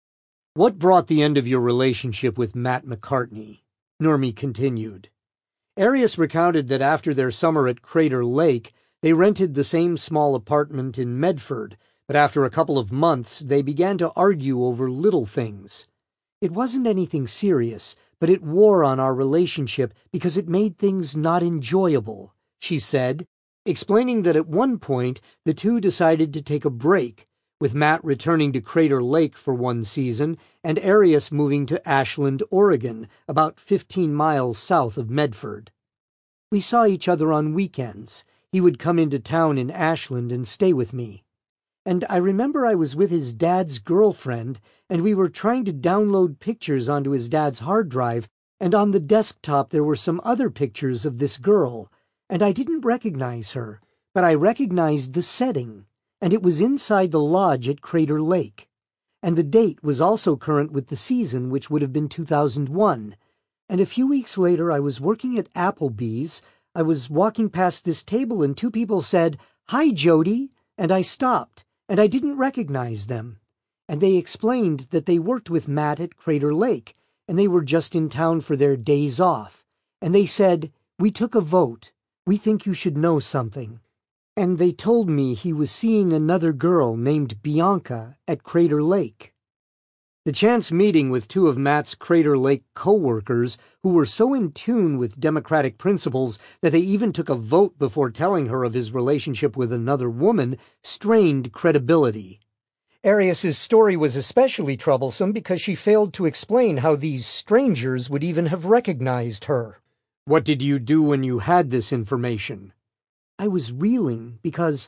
What brought the end of your relationship with Matt McCartney? Nurmi continued. Arias recounted that after their summer at Crater Lake, they rented the same small apartment in Medford, but after a couple of months, they began to argue over little things. It wasn't anything serious, but it wore on our relationship because it made things not enjoyable, she said, explaining that at one point the two decided to take a break, with Matt returning to Crater Lake for one season and Arias moving to Ashland, Oregon, about 15 miles south of Medford. We saw each other on weekends. He would come into town in Ashland and stay with me. And I remember I was with his dad's girlfriend, and we were trying to download pictures onto his dad's hard drive, and on the desktop there were some other pictures of this girl, and I didn't recognize her, but I recognized the setting, and it was inside the lodge at Crater Lake. And the date was also current with the season, which would have been 2001. And a few weeks later I was working at Applebee's. I was walking past this table and 2 people said, "Hi, Jody," and I stopped. And I didn't recognize them. And they explained that they worked with Matt at Crater Lake, and they were just in town for their days off. And they said, "We took a vote. We think you should know something." And they told me he was seeing another girl named Bianca at Crater Lake. The chance meeting with 2 of Matt's Crater Lake co-workers, who were so in tune with democratic principles that they even took a vote before telling her of his relationship with another woman, strained credibility. Arias's story was especially troublesome because she failed to explain how these strangers would even have recognized her. What did you do when you had this information? I was reeling because,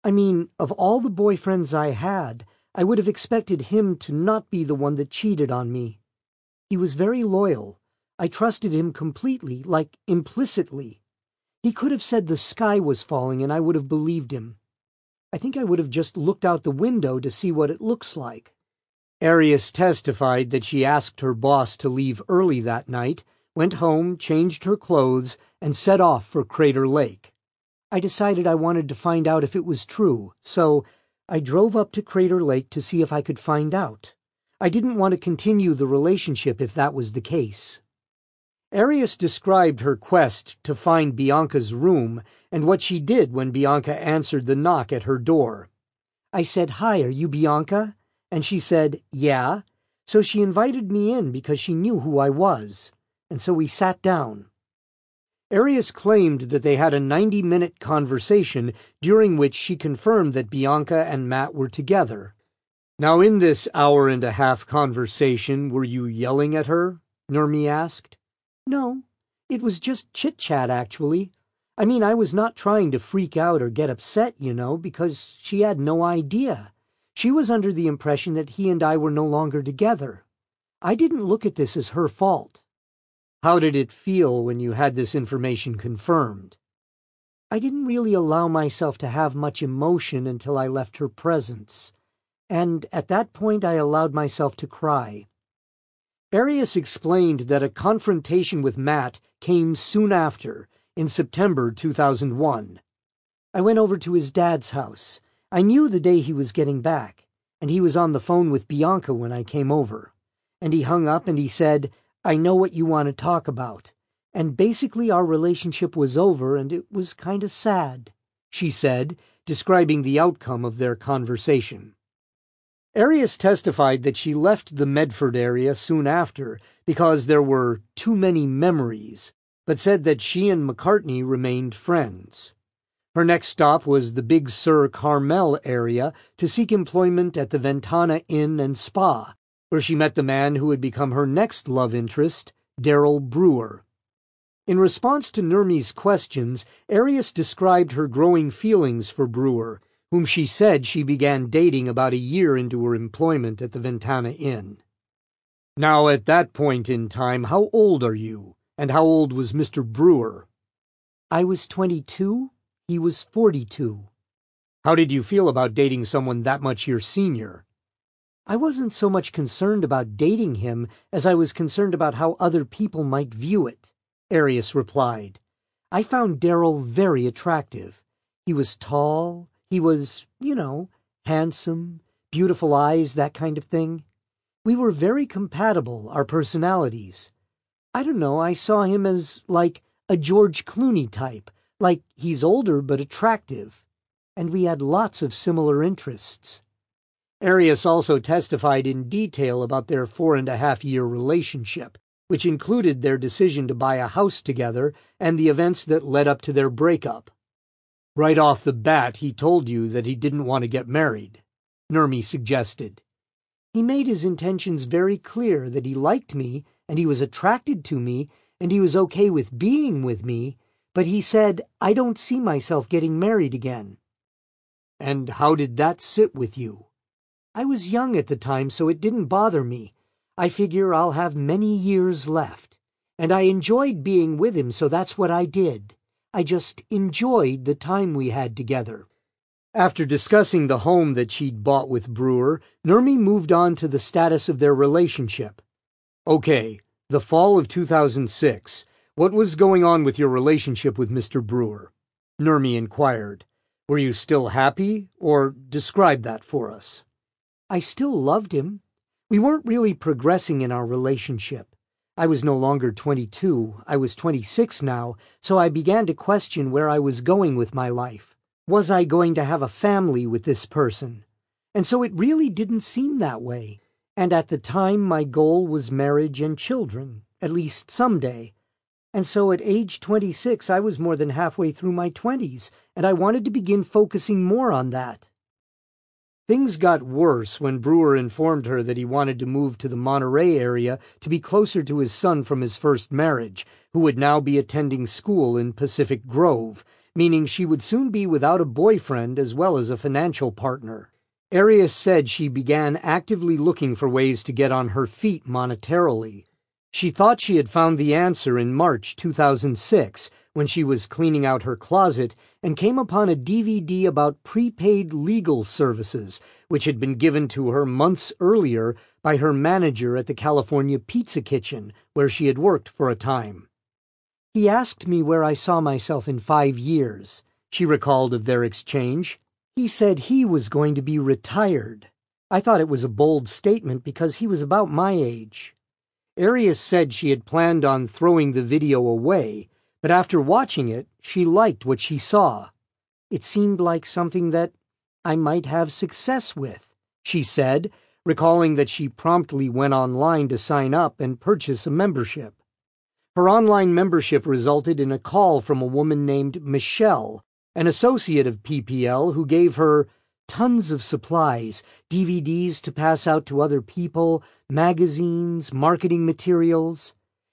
of all the boyfriends I had, I would have expected him to not be the one that cheated on me. He was very loyal. I trusted him completely, like implicitly. He could have said the sky was falling and I would have believed him. I think I would have just looked out the window to see what it looks like. Arias testified that she asked her boss to leave early that night, went home, changed her clothes, and set off for Crater Lake. I decided I wanted to find out if it was true, so I drove up to Crater Lake to see if I could find out. I didn't want to continue the relationship if that was the case. Arias described her quest to find Bianca's room and what she did when Bianca answered the knock at her door. I said, "Hi, are you Bianca?" And she said, "Yeah." So she invited me in because she knew who I was. And so we sat down. Arias claimed that they had a 90-minute conversation during which she confirmed that Bianca and Matt were together. Now in this hour-and-a-half conversation, were you yelling at her? Nurmi asked. No, It was just chit-chat, actually. I mean, I was not trying to freak out or get upset, because she had no idea. She was under the impression that he and I were no longer together. I didn't look at this as her fault. How did it feel when you had this information confirmed? I didn't really allow myself to have much emotion until I left her presence, and at that point I allowed myself to cry. Arias explained that a confrontation with Matt came soon after, in September 2001. I went over to his dad's house. I knew the day he was getting back, and he was on the phone with Bianca when I came over. And he hung up and he said, "I know what you want to talk about." And basically our relationship was over and it was kind of sad, she said, describing the outcome of their conversation. Arias testified that she left the Medford area soon after because there were too many memories, but said that she and McCartney remained friends. Her next stop was the Big Sur Carmel area to seek employment at the Ventana Inn and Spa, where she met the man who would become her next love interest, Daryl Brewer. In response to Nurmi's questions, Arias described her growing feelings for Brewer, whom she said she began dating about a year into her employment at the Ventana Inn. Now, at that point in time, how old are you? And how old was Mr. Brewer? I was 22. He was 42. How did you feel about dating someone that much your senior? I wasn't so much concerned about dating him as I was concerned about how other people might view it, Arias replied. I found Daryl very attractive. He was tall. He was, handsome, beautiful eyes, that kind of thing. We were very compatible, our personalities. I don't know, I saw him as, like, a George Clooney type, like he's older but attractive. And we had lots of similar interests. Arias also testified in detail about their 4.5-year relationship, which included their decision to buy a house together and the events that led up to their breakup. Right off the bat, he told you that he didn't want to get married, Nurmi suggested. He made his intentions very clear that he liked me and he was attracted to me and he was okay with being with me, but he said, I don't see myself getting married again. And how did that sit with you? I was young at the time, so it didn't bother me. I figure I'll have many years left. And I enjoyed being with him, so that's what I did. I just enjoyed the time we had together. After discussing the home that she'd bought with Brewer, Nurmi moved on to the status of their relationship. Okay, the fall of 2006. What was going on with your relationship with Mr. Brewer? Nurmi inquired. Were you still happy, or describe that for us? I still loved him. We weren't really progressing in our relationship. I was no longer 22, I was 26 now, so I began to question where I was going with my life. Was I going to have a family with this person? And so it really didn't seem that way. And at the time my goal was marriage and children, at least someday. And so at age 26 I was more than halfway through my 20s, and I wanted to begin focusing more on that. Things got worse when Brewer informed her that he wanted to move to the Monterey area to be closer to his son from his first marriage, who would now be attending school in Pacific Grove, meaning she would soon be without a boyfriend as well as a financial partner. Arias said she began actively looking for ways to get on her feet monetarily. She thought she had found the answer in March 2006, when she was cleaning out her closet and came upon a DVD about prepaid legal services, which had been given to her months earlier by her manager at the California Pizza Kitchen, where she had worked for a time. He asked me where I saw myself in 5 years, she recalled of their exchange. He said he was going to be retired. I thought it was a bold statement because he was about my age. Arias said she had planned on throwing the video away, but after watching it, she liked what she saw. It seemed like something that I might have success with, she said, recalling that she promptly went online to sign up and purchase a membership. Her online membership resulted in a call from a woman named Michelle, an associate of PPL, who gave her tons of supplies, DVDs to pass out to other people, magazines, marketing materials.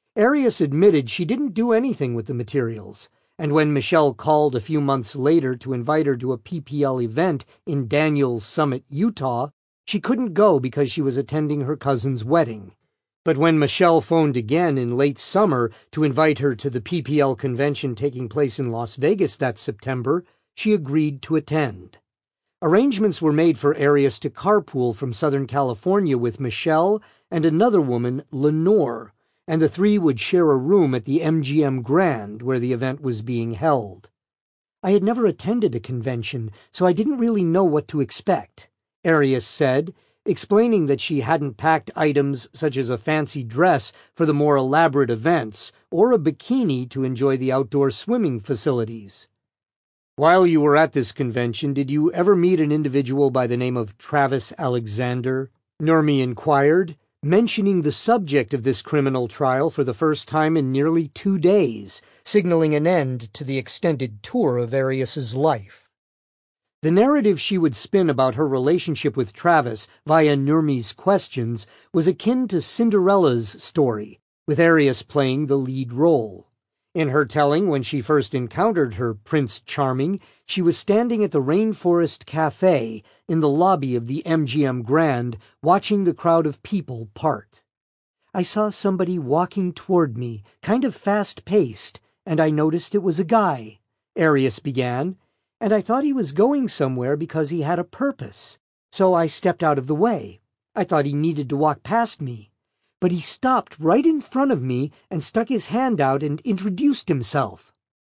Arias admitted she didn't do anything with the materials, and when Michelle called a few months later to invite her to a PPL event in Daniels Summit, Utah, she couldn't go because she was attending her cousin's wedding. But when Michelle phoned again in late summer to invite her to the PPL convention taking place in Las Vegas that September, she agreed to attend. Arrangements were made for Arias to carpool from Southern California with Michelle and another woman, Lenore, and the three would share a room at the MGM Grand where the event was being held. I had never attended a convention, so I didn't really know what to expect, Arias said, explaining that she hadn't packed items such as a fancy dress for the more elaborate events or a bikini to enjoy the outdoor swimming facilities. While you were at this convention, did you ever meet an individual by the name of Travis Alexander? Nurmi inquired, mentioning the subject of this criminal trial for the first time in nearly 2 days, signaling an end to the extended tour of Arias's life. The narrative she would spin about her relationship with Travis via Nurmi's questions was akin to Cinderella's story, with Arias playing the lead role. In her telling, when she first encountered her Prince Charming, she was standing at the Rainforest Cafe in the lobby of the MGM Grand, watching the crowd of people part. I saw somebody walking toward me, kind of fast-paced, and I noticed it was a guy, Arias began, and I thought he was going somewhere because he had a purpose, so I stepped out of the way. I thought he needed to walk past me. But he stopped right in front of me and stuck his hand out and introduced himself.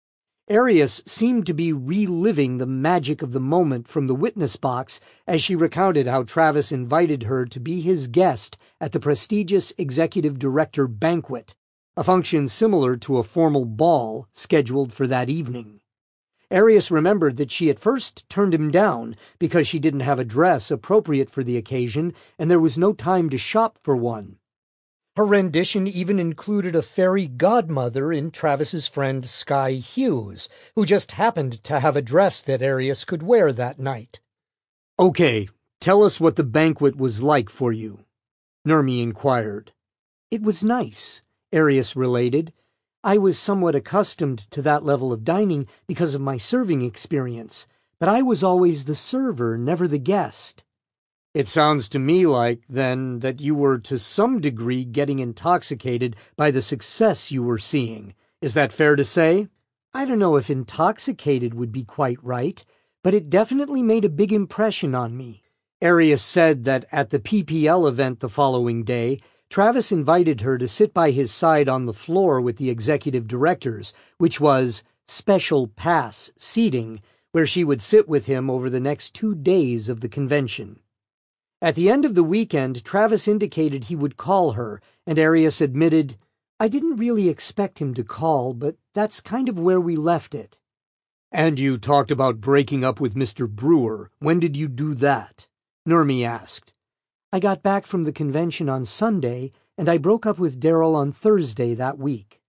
Arias seemed to be reliving the magic of the moment from the witness box as she recounted how Travis invited her to be his guest at the prestigious executive director banquet, a function similar to a formal ball scheduled for that evening. Arias remembered that she at first turned him down because she didn't have a dress appropriate for the occasion and there was no time to shop for one. Her rendition even included a fairy godmother in Travis's friend Sky Hughes, who just happened to have a dress that Arias could wear that night. "Okay, tell us what the banquet was like for you," Nurmi inquired. "It was nice," Arias related. "I was somewhat accustomed to that level of dining because of my serving experience, but I was always the server, never the guest." "It sounds to me like, then, that you were to some degree getting intoxicated by the success you were seeing. Is that fair to say?" "I don't know if intoxicated would be quite right, but it definitely made a big impression on me." Arias said that at the PPL event the following day, Travis invited her to sit by his side on the floor with the executive directors, which was special pass seating, where she would sit with him over the next 2 days of the convention. At the end of the weekend, Travis indicated he would call her, and Arias admitted, "I didn't really expect him to call, but that's kind of where we left it." "And you talked about breaking up with Mr. Brewer. When did you do that?" Nurmi asked. "I got back from the convention on Sunday, and I broke up with Daryl on Thursday that week."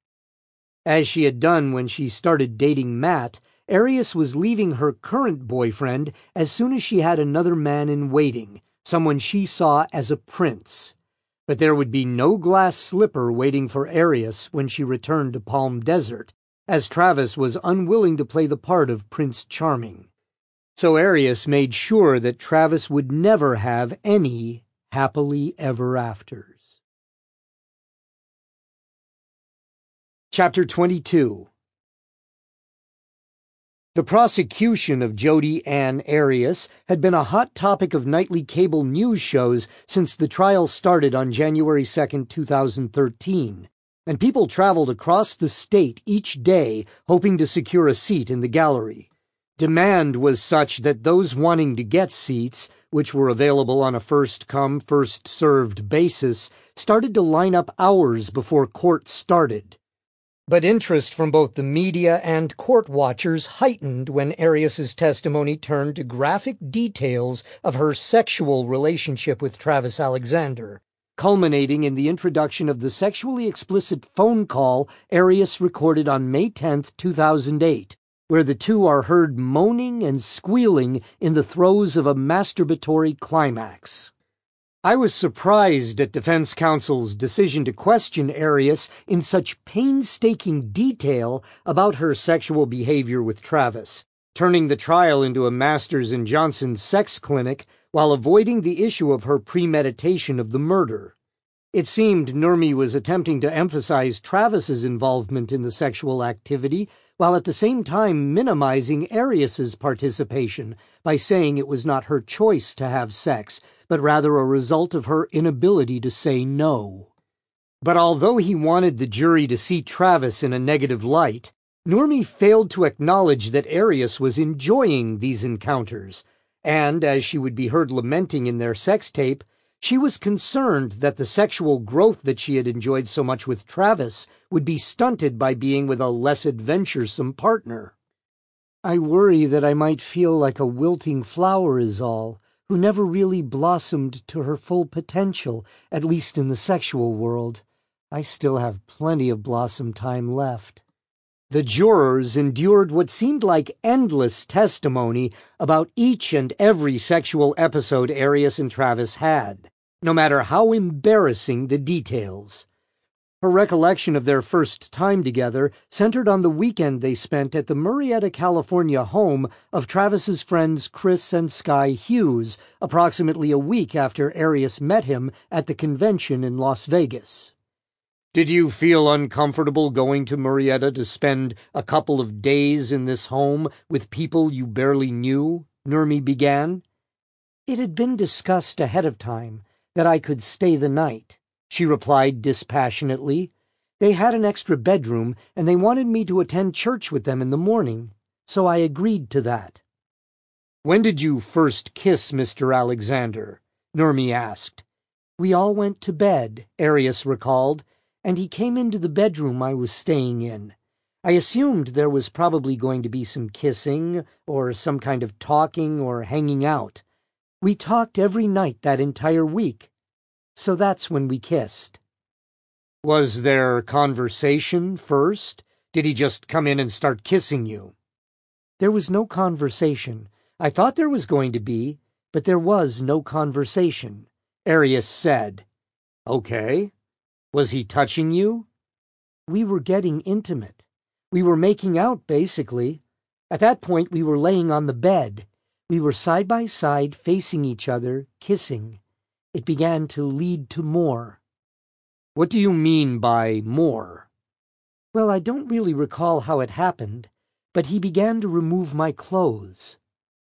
As she had done when she started dating Matt, Arias was leaving her current boyfriend as soon as she had another man in waiting, someone she saw as a prince. But there would be no glass slipper waiting for Arias when she returned to Palm Desert, as Travis was unwilling to play the part of Prince Charming. So Arias made sure that Travis would never have any happily ever afters. Chapter 22. The prosecution of Jodi Ann Arias had been a hot topic of nightly cable news shows since the trial started on January 2, 2013, and people traveled across the state each day hoping to secure a seat in the gallery. Demand was such that those wanting to get seats, which were available on a first-come, first-served basis, started to line up hours before court started. But interest from both the media and court watchers heightened when Arias's testimony turned to graphic details of her sexual relationship with Travis Alexander, culminating in the introduction of the sexually explicit phone call Arias recorded on May 10, 2008, where the two are heard moaning and squealing in the throes of a masturbatory climax. I was surprised at defense counsel's decision to question Arias in such painstaking detail about her sexual behavior with Travis, turning the trial into a Masters and Johnson sex clinic while avoiding the issue of her premeditation of the murder. It seemed Nurmi was attempting to emphasize Travis's involvement in the sexual activity while at the same time minimizing Arias's participation by saying it was not her choice to have sex, but rather a result of her inability to say no. But although he wanted the jury to see Travis in a negative light, Nurmi failed to acknowledge that Arias was enjoying these encounters, and, as she would be heard lamenting in their sex tape, she was concerned that the sexual growth that she had enjoyed so much with Travis would be stunted by being with a less adventuresome partner. "I worry that I might feel like a wilting flower is all, who never really blossomed to her full potential, at least in the sexual world. I still have plenty of blossom time left." The jurors endured what seemed like endless testimony about each and every sexual episode Arias and Travis had, no matter how embarrassing the details. Her recollection of their first time together centered on the weekend they spent at the Murrieta, California home of Travis's friends Chris and Sky Hughes, approximately a week after Arias met him at the convention in Las Vegas. "Did you feel uncomfortable going to Murrieta to spend a couple of days in this home with people you barely knew?" Nurmi began. "It had been discussed ahead of time that I could stay the night," she replied dispassionately. "They had an extra bedroom, and they wanted me to attend church with them in the morning, so I agreed to that." "When did you first kiss Mr. Alexander?" Nurmi asked. "We all went to bed," Arias recalled, "and he came into the bedroom I was staying in. I assumed there was probably going to be some kissing, or some kind of talking or hanging out. We talked every night that entire week, so that's when we kissed." "Was there conversation first? Did he just come in and start kissing you?" "There was no conversation. I thought there was going to be, but there was no conversation," Arias said. "Okay. Was he touching you?" "We were getting intimate. We were making out, basically. At that point, we were laying on the bed. We were side by side, facing each other, kissing. It began to lead to more." "What do you mean by more?" "Well, I don't really recall how it happened, but he began to remove my clothes."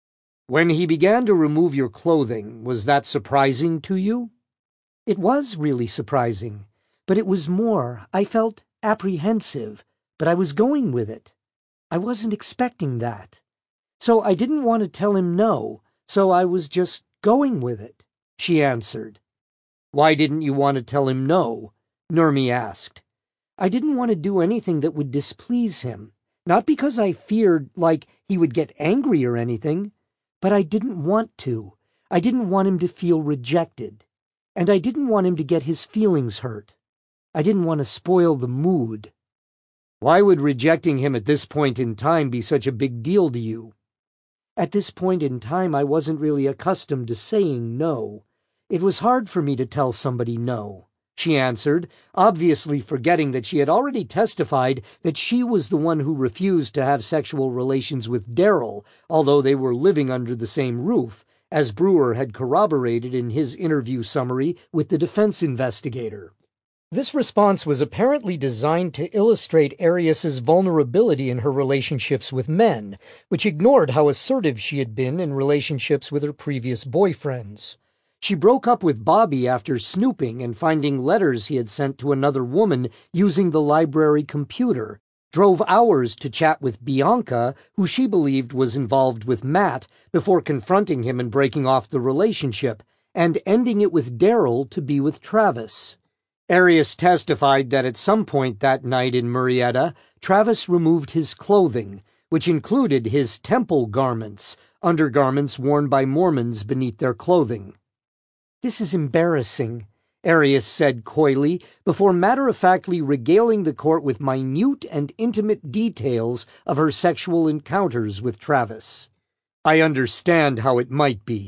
"When he began to remove your clothing, was that surprising to you?" "It was really surprising. But it was more. I felt apprehensive, but I was going with it. I wasn't expecting that. So I didn't want to tell him no, so I was just going with it," she answered. "Why didn't you want to tell him no?" Nurmi asked. "I didn't want to do anything that would displease him. Not because I feared, like, he would get angry or anything, but I didn't want to. I didn't want him to feel rejected. And I didn't want him to get his feelings hurt. I didn't want to spoil the mood." "Why would rejecting him at this point in time be such a big deal to you?" "At this point in time, I wasn't really accustomed to saying no. It was hard for me to tell somebody no," she answered, obviously forgetting that she had already testified that she was the one who refused to have sexual relations with Daryl, although they were living under the same roof, as Brewer had corroborated in his interview summary with the defense investigator. This response was apparently designed to illustrate Arias's vulnerability in her relationships with men, which ignored how assertive she had been in relationships with her previous boyfriends. She broke up with Bobby after snooping and finding letters he had sent to another woman using the library computer, drove hours to chat with Bianca, who she believed was involved with Matt, before confronting him and breaking off the relationship, and ending it with Daryl to be with Travis. Arias testified that at some point that night in Murrieta, Travis removed his clothing, which included his temple garments, undergarments worn by Mormons beneath their clothing. "This is embarrassing," Arias said coyly, before matter-of-factly regaling the court with minute and intimate details of her sexual encounters with Travis. "I understand how it might be,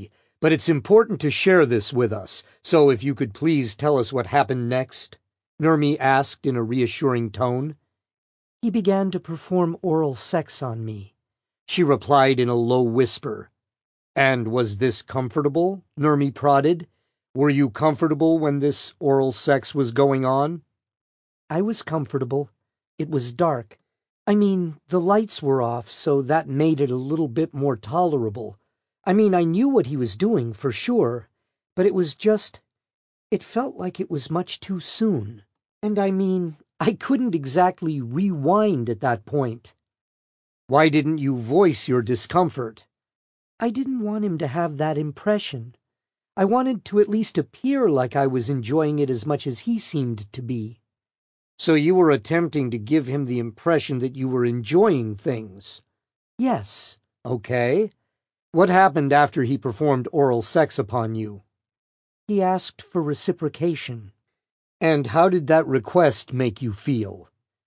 But it's important to share this with us, so if you could please tell us what happened next, Nurmi asked in a reassuring tone. He began to perform oral sex on me, she replied in a low whisper. And was this comfortable? Nurmi prodded. Were you comfortable when this oral sex was going on? I was comfortable. It was dark. I mean, the lights were off, so that made it a little bit more tolerable. I mean, I knew what he was doing, for sure, but it was just... it felt like it was much too soon. And I mean, I couldn't exactly rewind at that point. Why didn't you voice your discomfort? I didn't want him to have that impression. I wanted to at least appear like I was enjoying it as much as he seemed to be. So you were attempting to give him the impression that you were enjoying things? Yes. Okay. What happened after he performed oral sex upon you? He asked for reciprocation. And how did that request make you feel?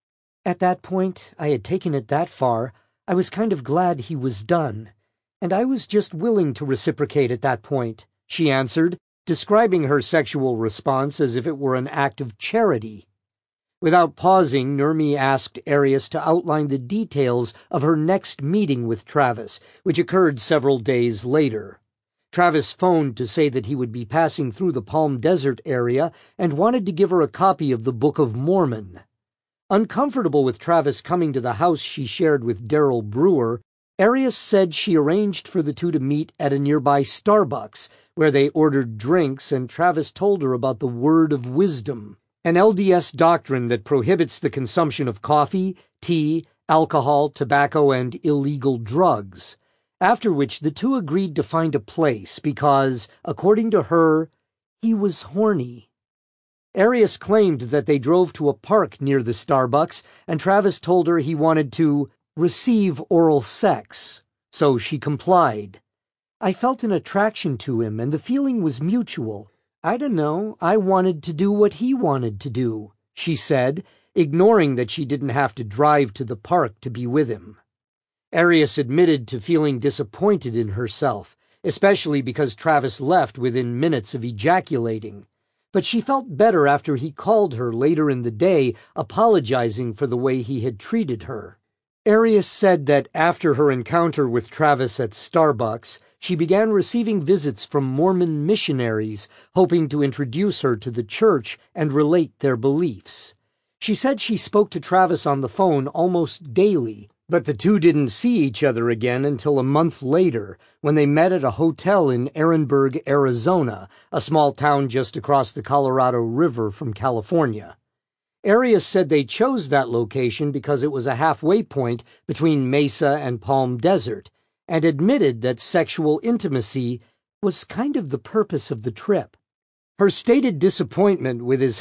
At that point, I had taken it that far, I was kind of glad he was done. And I was just willing to reciprocate at that point, she answered, describing her sexual response as if it were an act of charity. Without pausing, Nurmi asked Arius to outline the details of her next meeting with Travis, which occurred several days later. Travis phoned to say that he would be passing through the Palm Desert area and wanted to give her a copy of the Book of Mormon. Uncomfortable with Travis coming to the house she shared with Daryl Brewer, Arius said she arranged for the two to meet at a nearby Starbucks, where they ordered drinks, and Travis told her about the Word of Wisdom, an LDS doctrine that prohibits the consumption of coffee, tea, alcohol, tobacco, and illegal drugs, after which the two agreed to find a place because, according to her, he was horny. Arius claimed that they drove to a park near the Starbucks, and Travis told her he wanted to receive oral sex, so she complied. I felt an attraction to him, and the feeling was mutual. I don't know, I wanted to do what he wanted to do, she said, ignoring that she didn't have to drive to the park to be with him. Arius admitted to feeling disappointed in herself, especially because Travis left within minutes of ejaculating. But she felt better after he called her later in the day, apologizing for the way he had treated her. Arius said that after her encounter with Travis at Starbucks, she began receiving visits from Mormon missionaries, hoping to introduce her to the church and relate their beliefs. She said she spoke to Travis on the phone almost daily, but the two didn't see each other again until a month later, when they met at a hotel in Ehrenberg, Arizona, a small town just across the Colorado River from California. Arius said they chose that location because it was a halfway point between Mesa and Palm Desert, and admitted that sexual intimacy was kind of the purpose of the trip. Her stated disappointment with his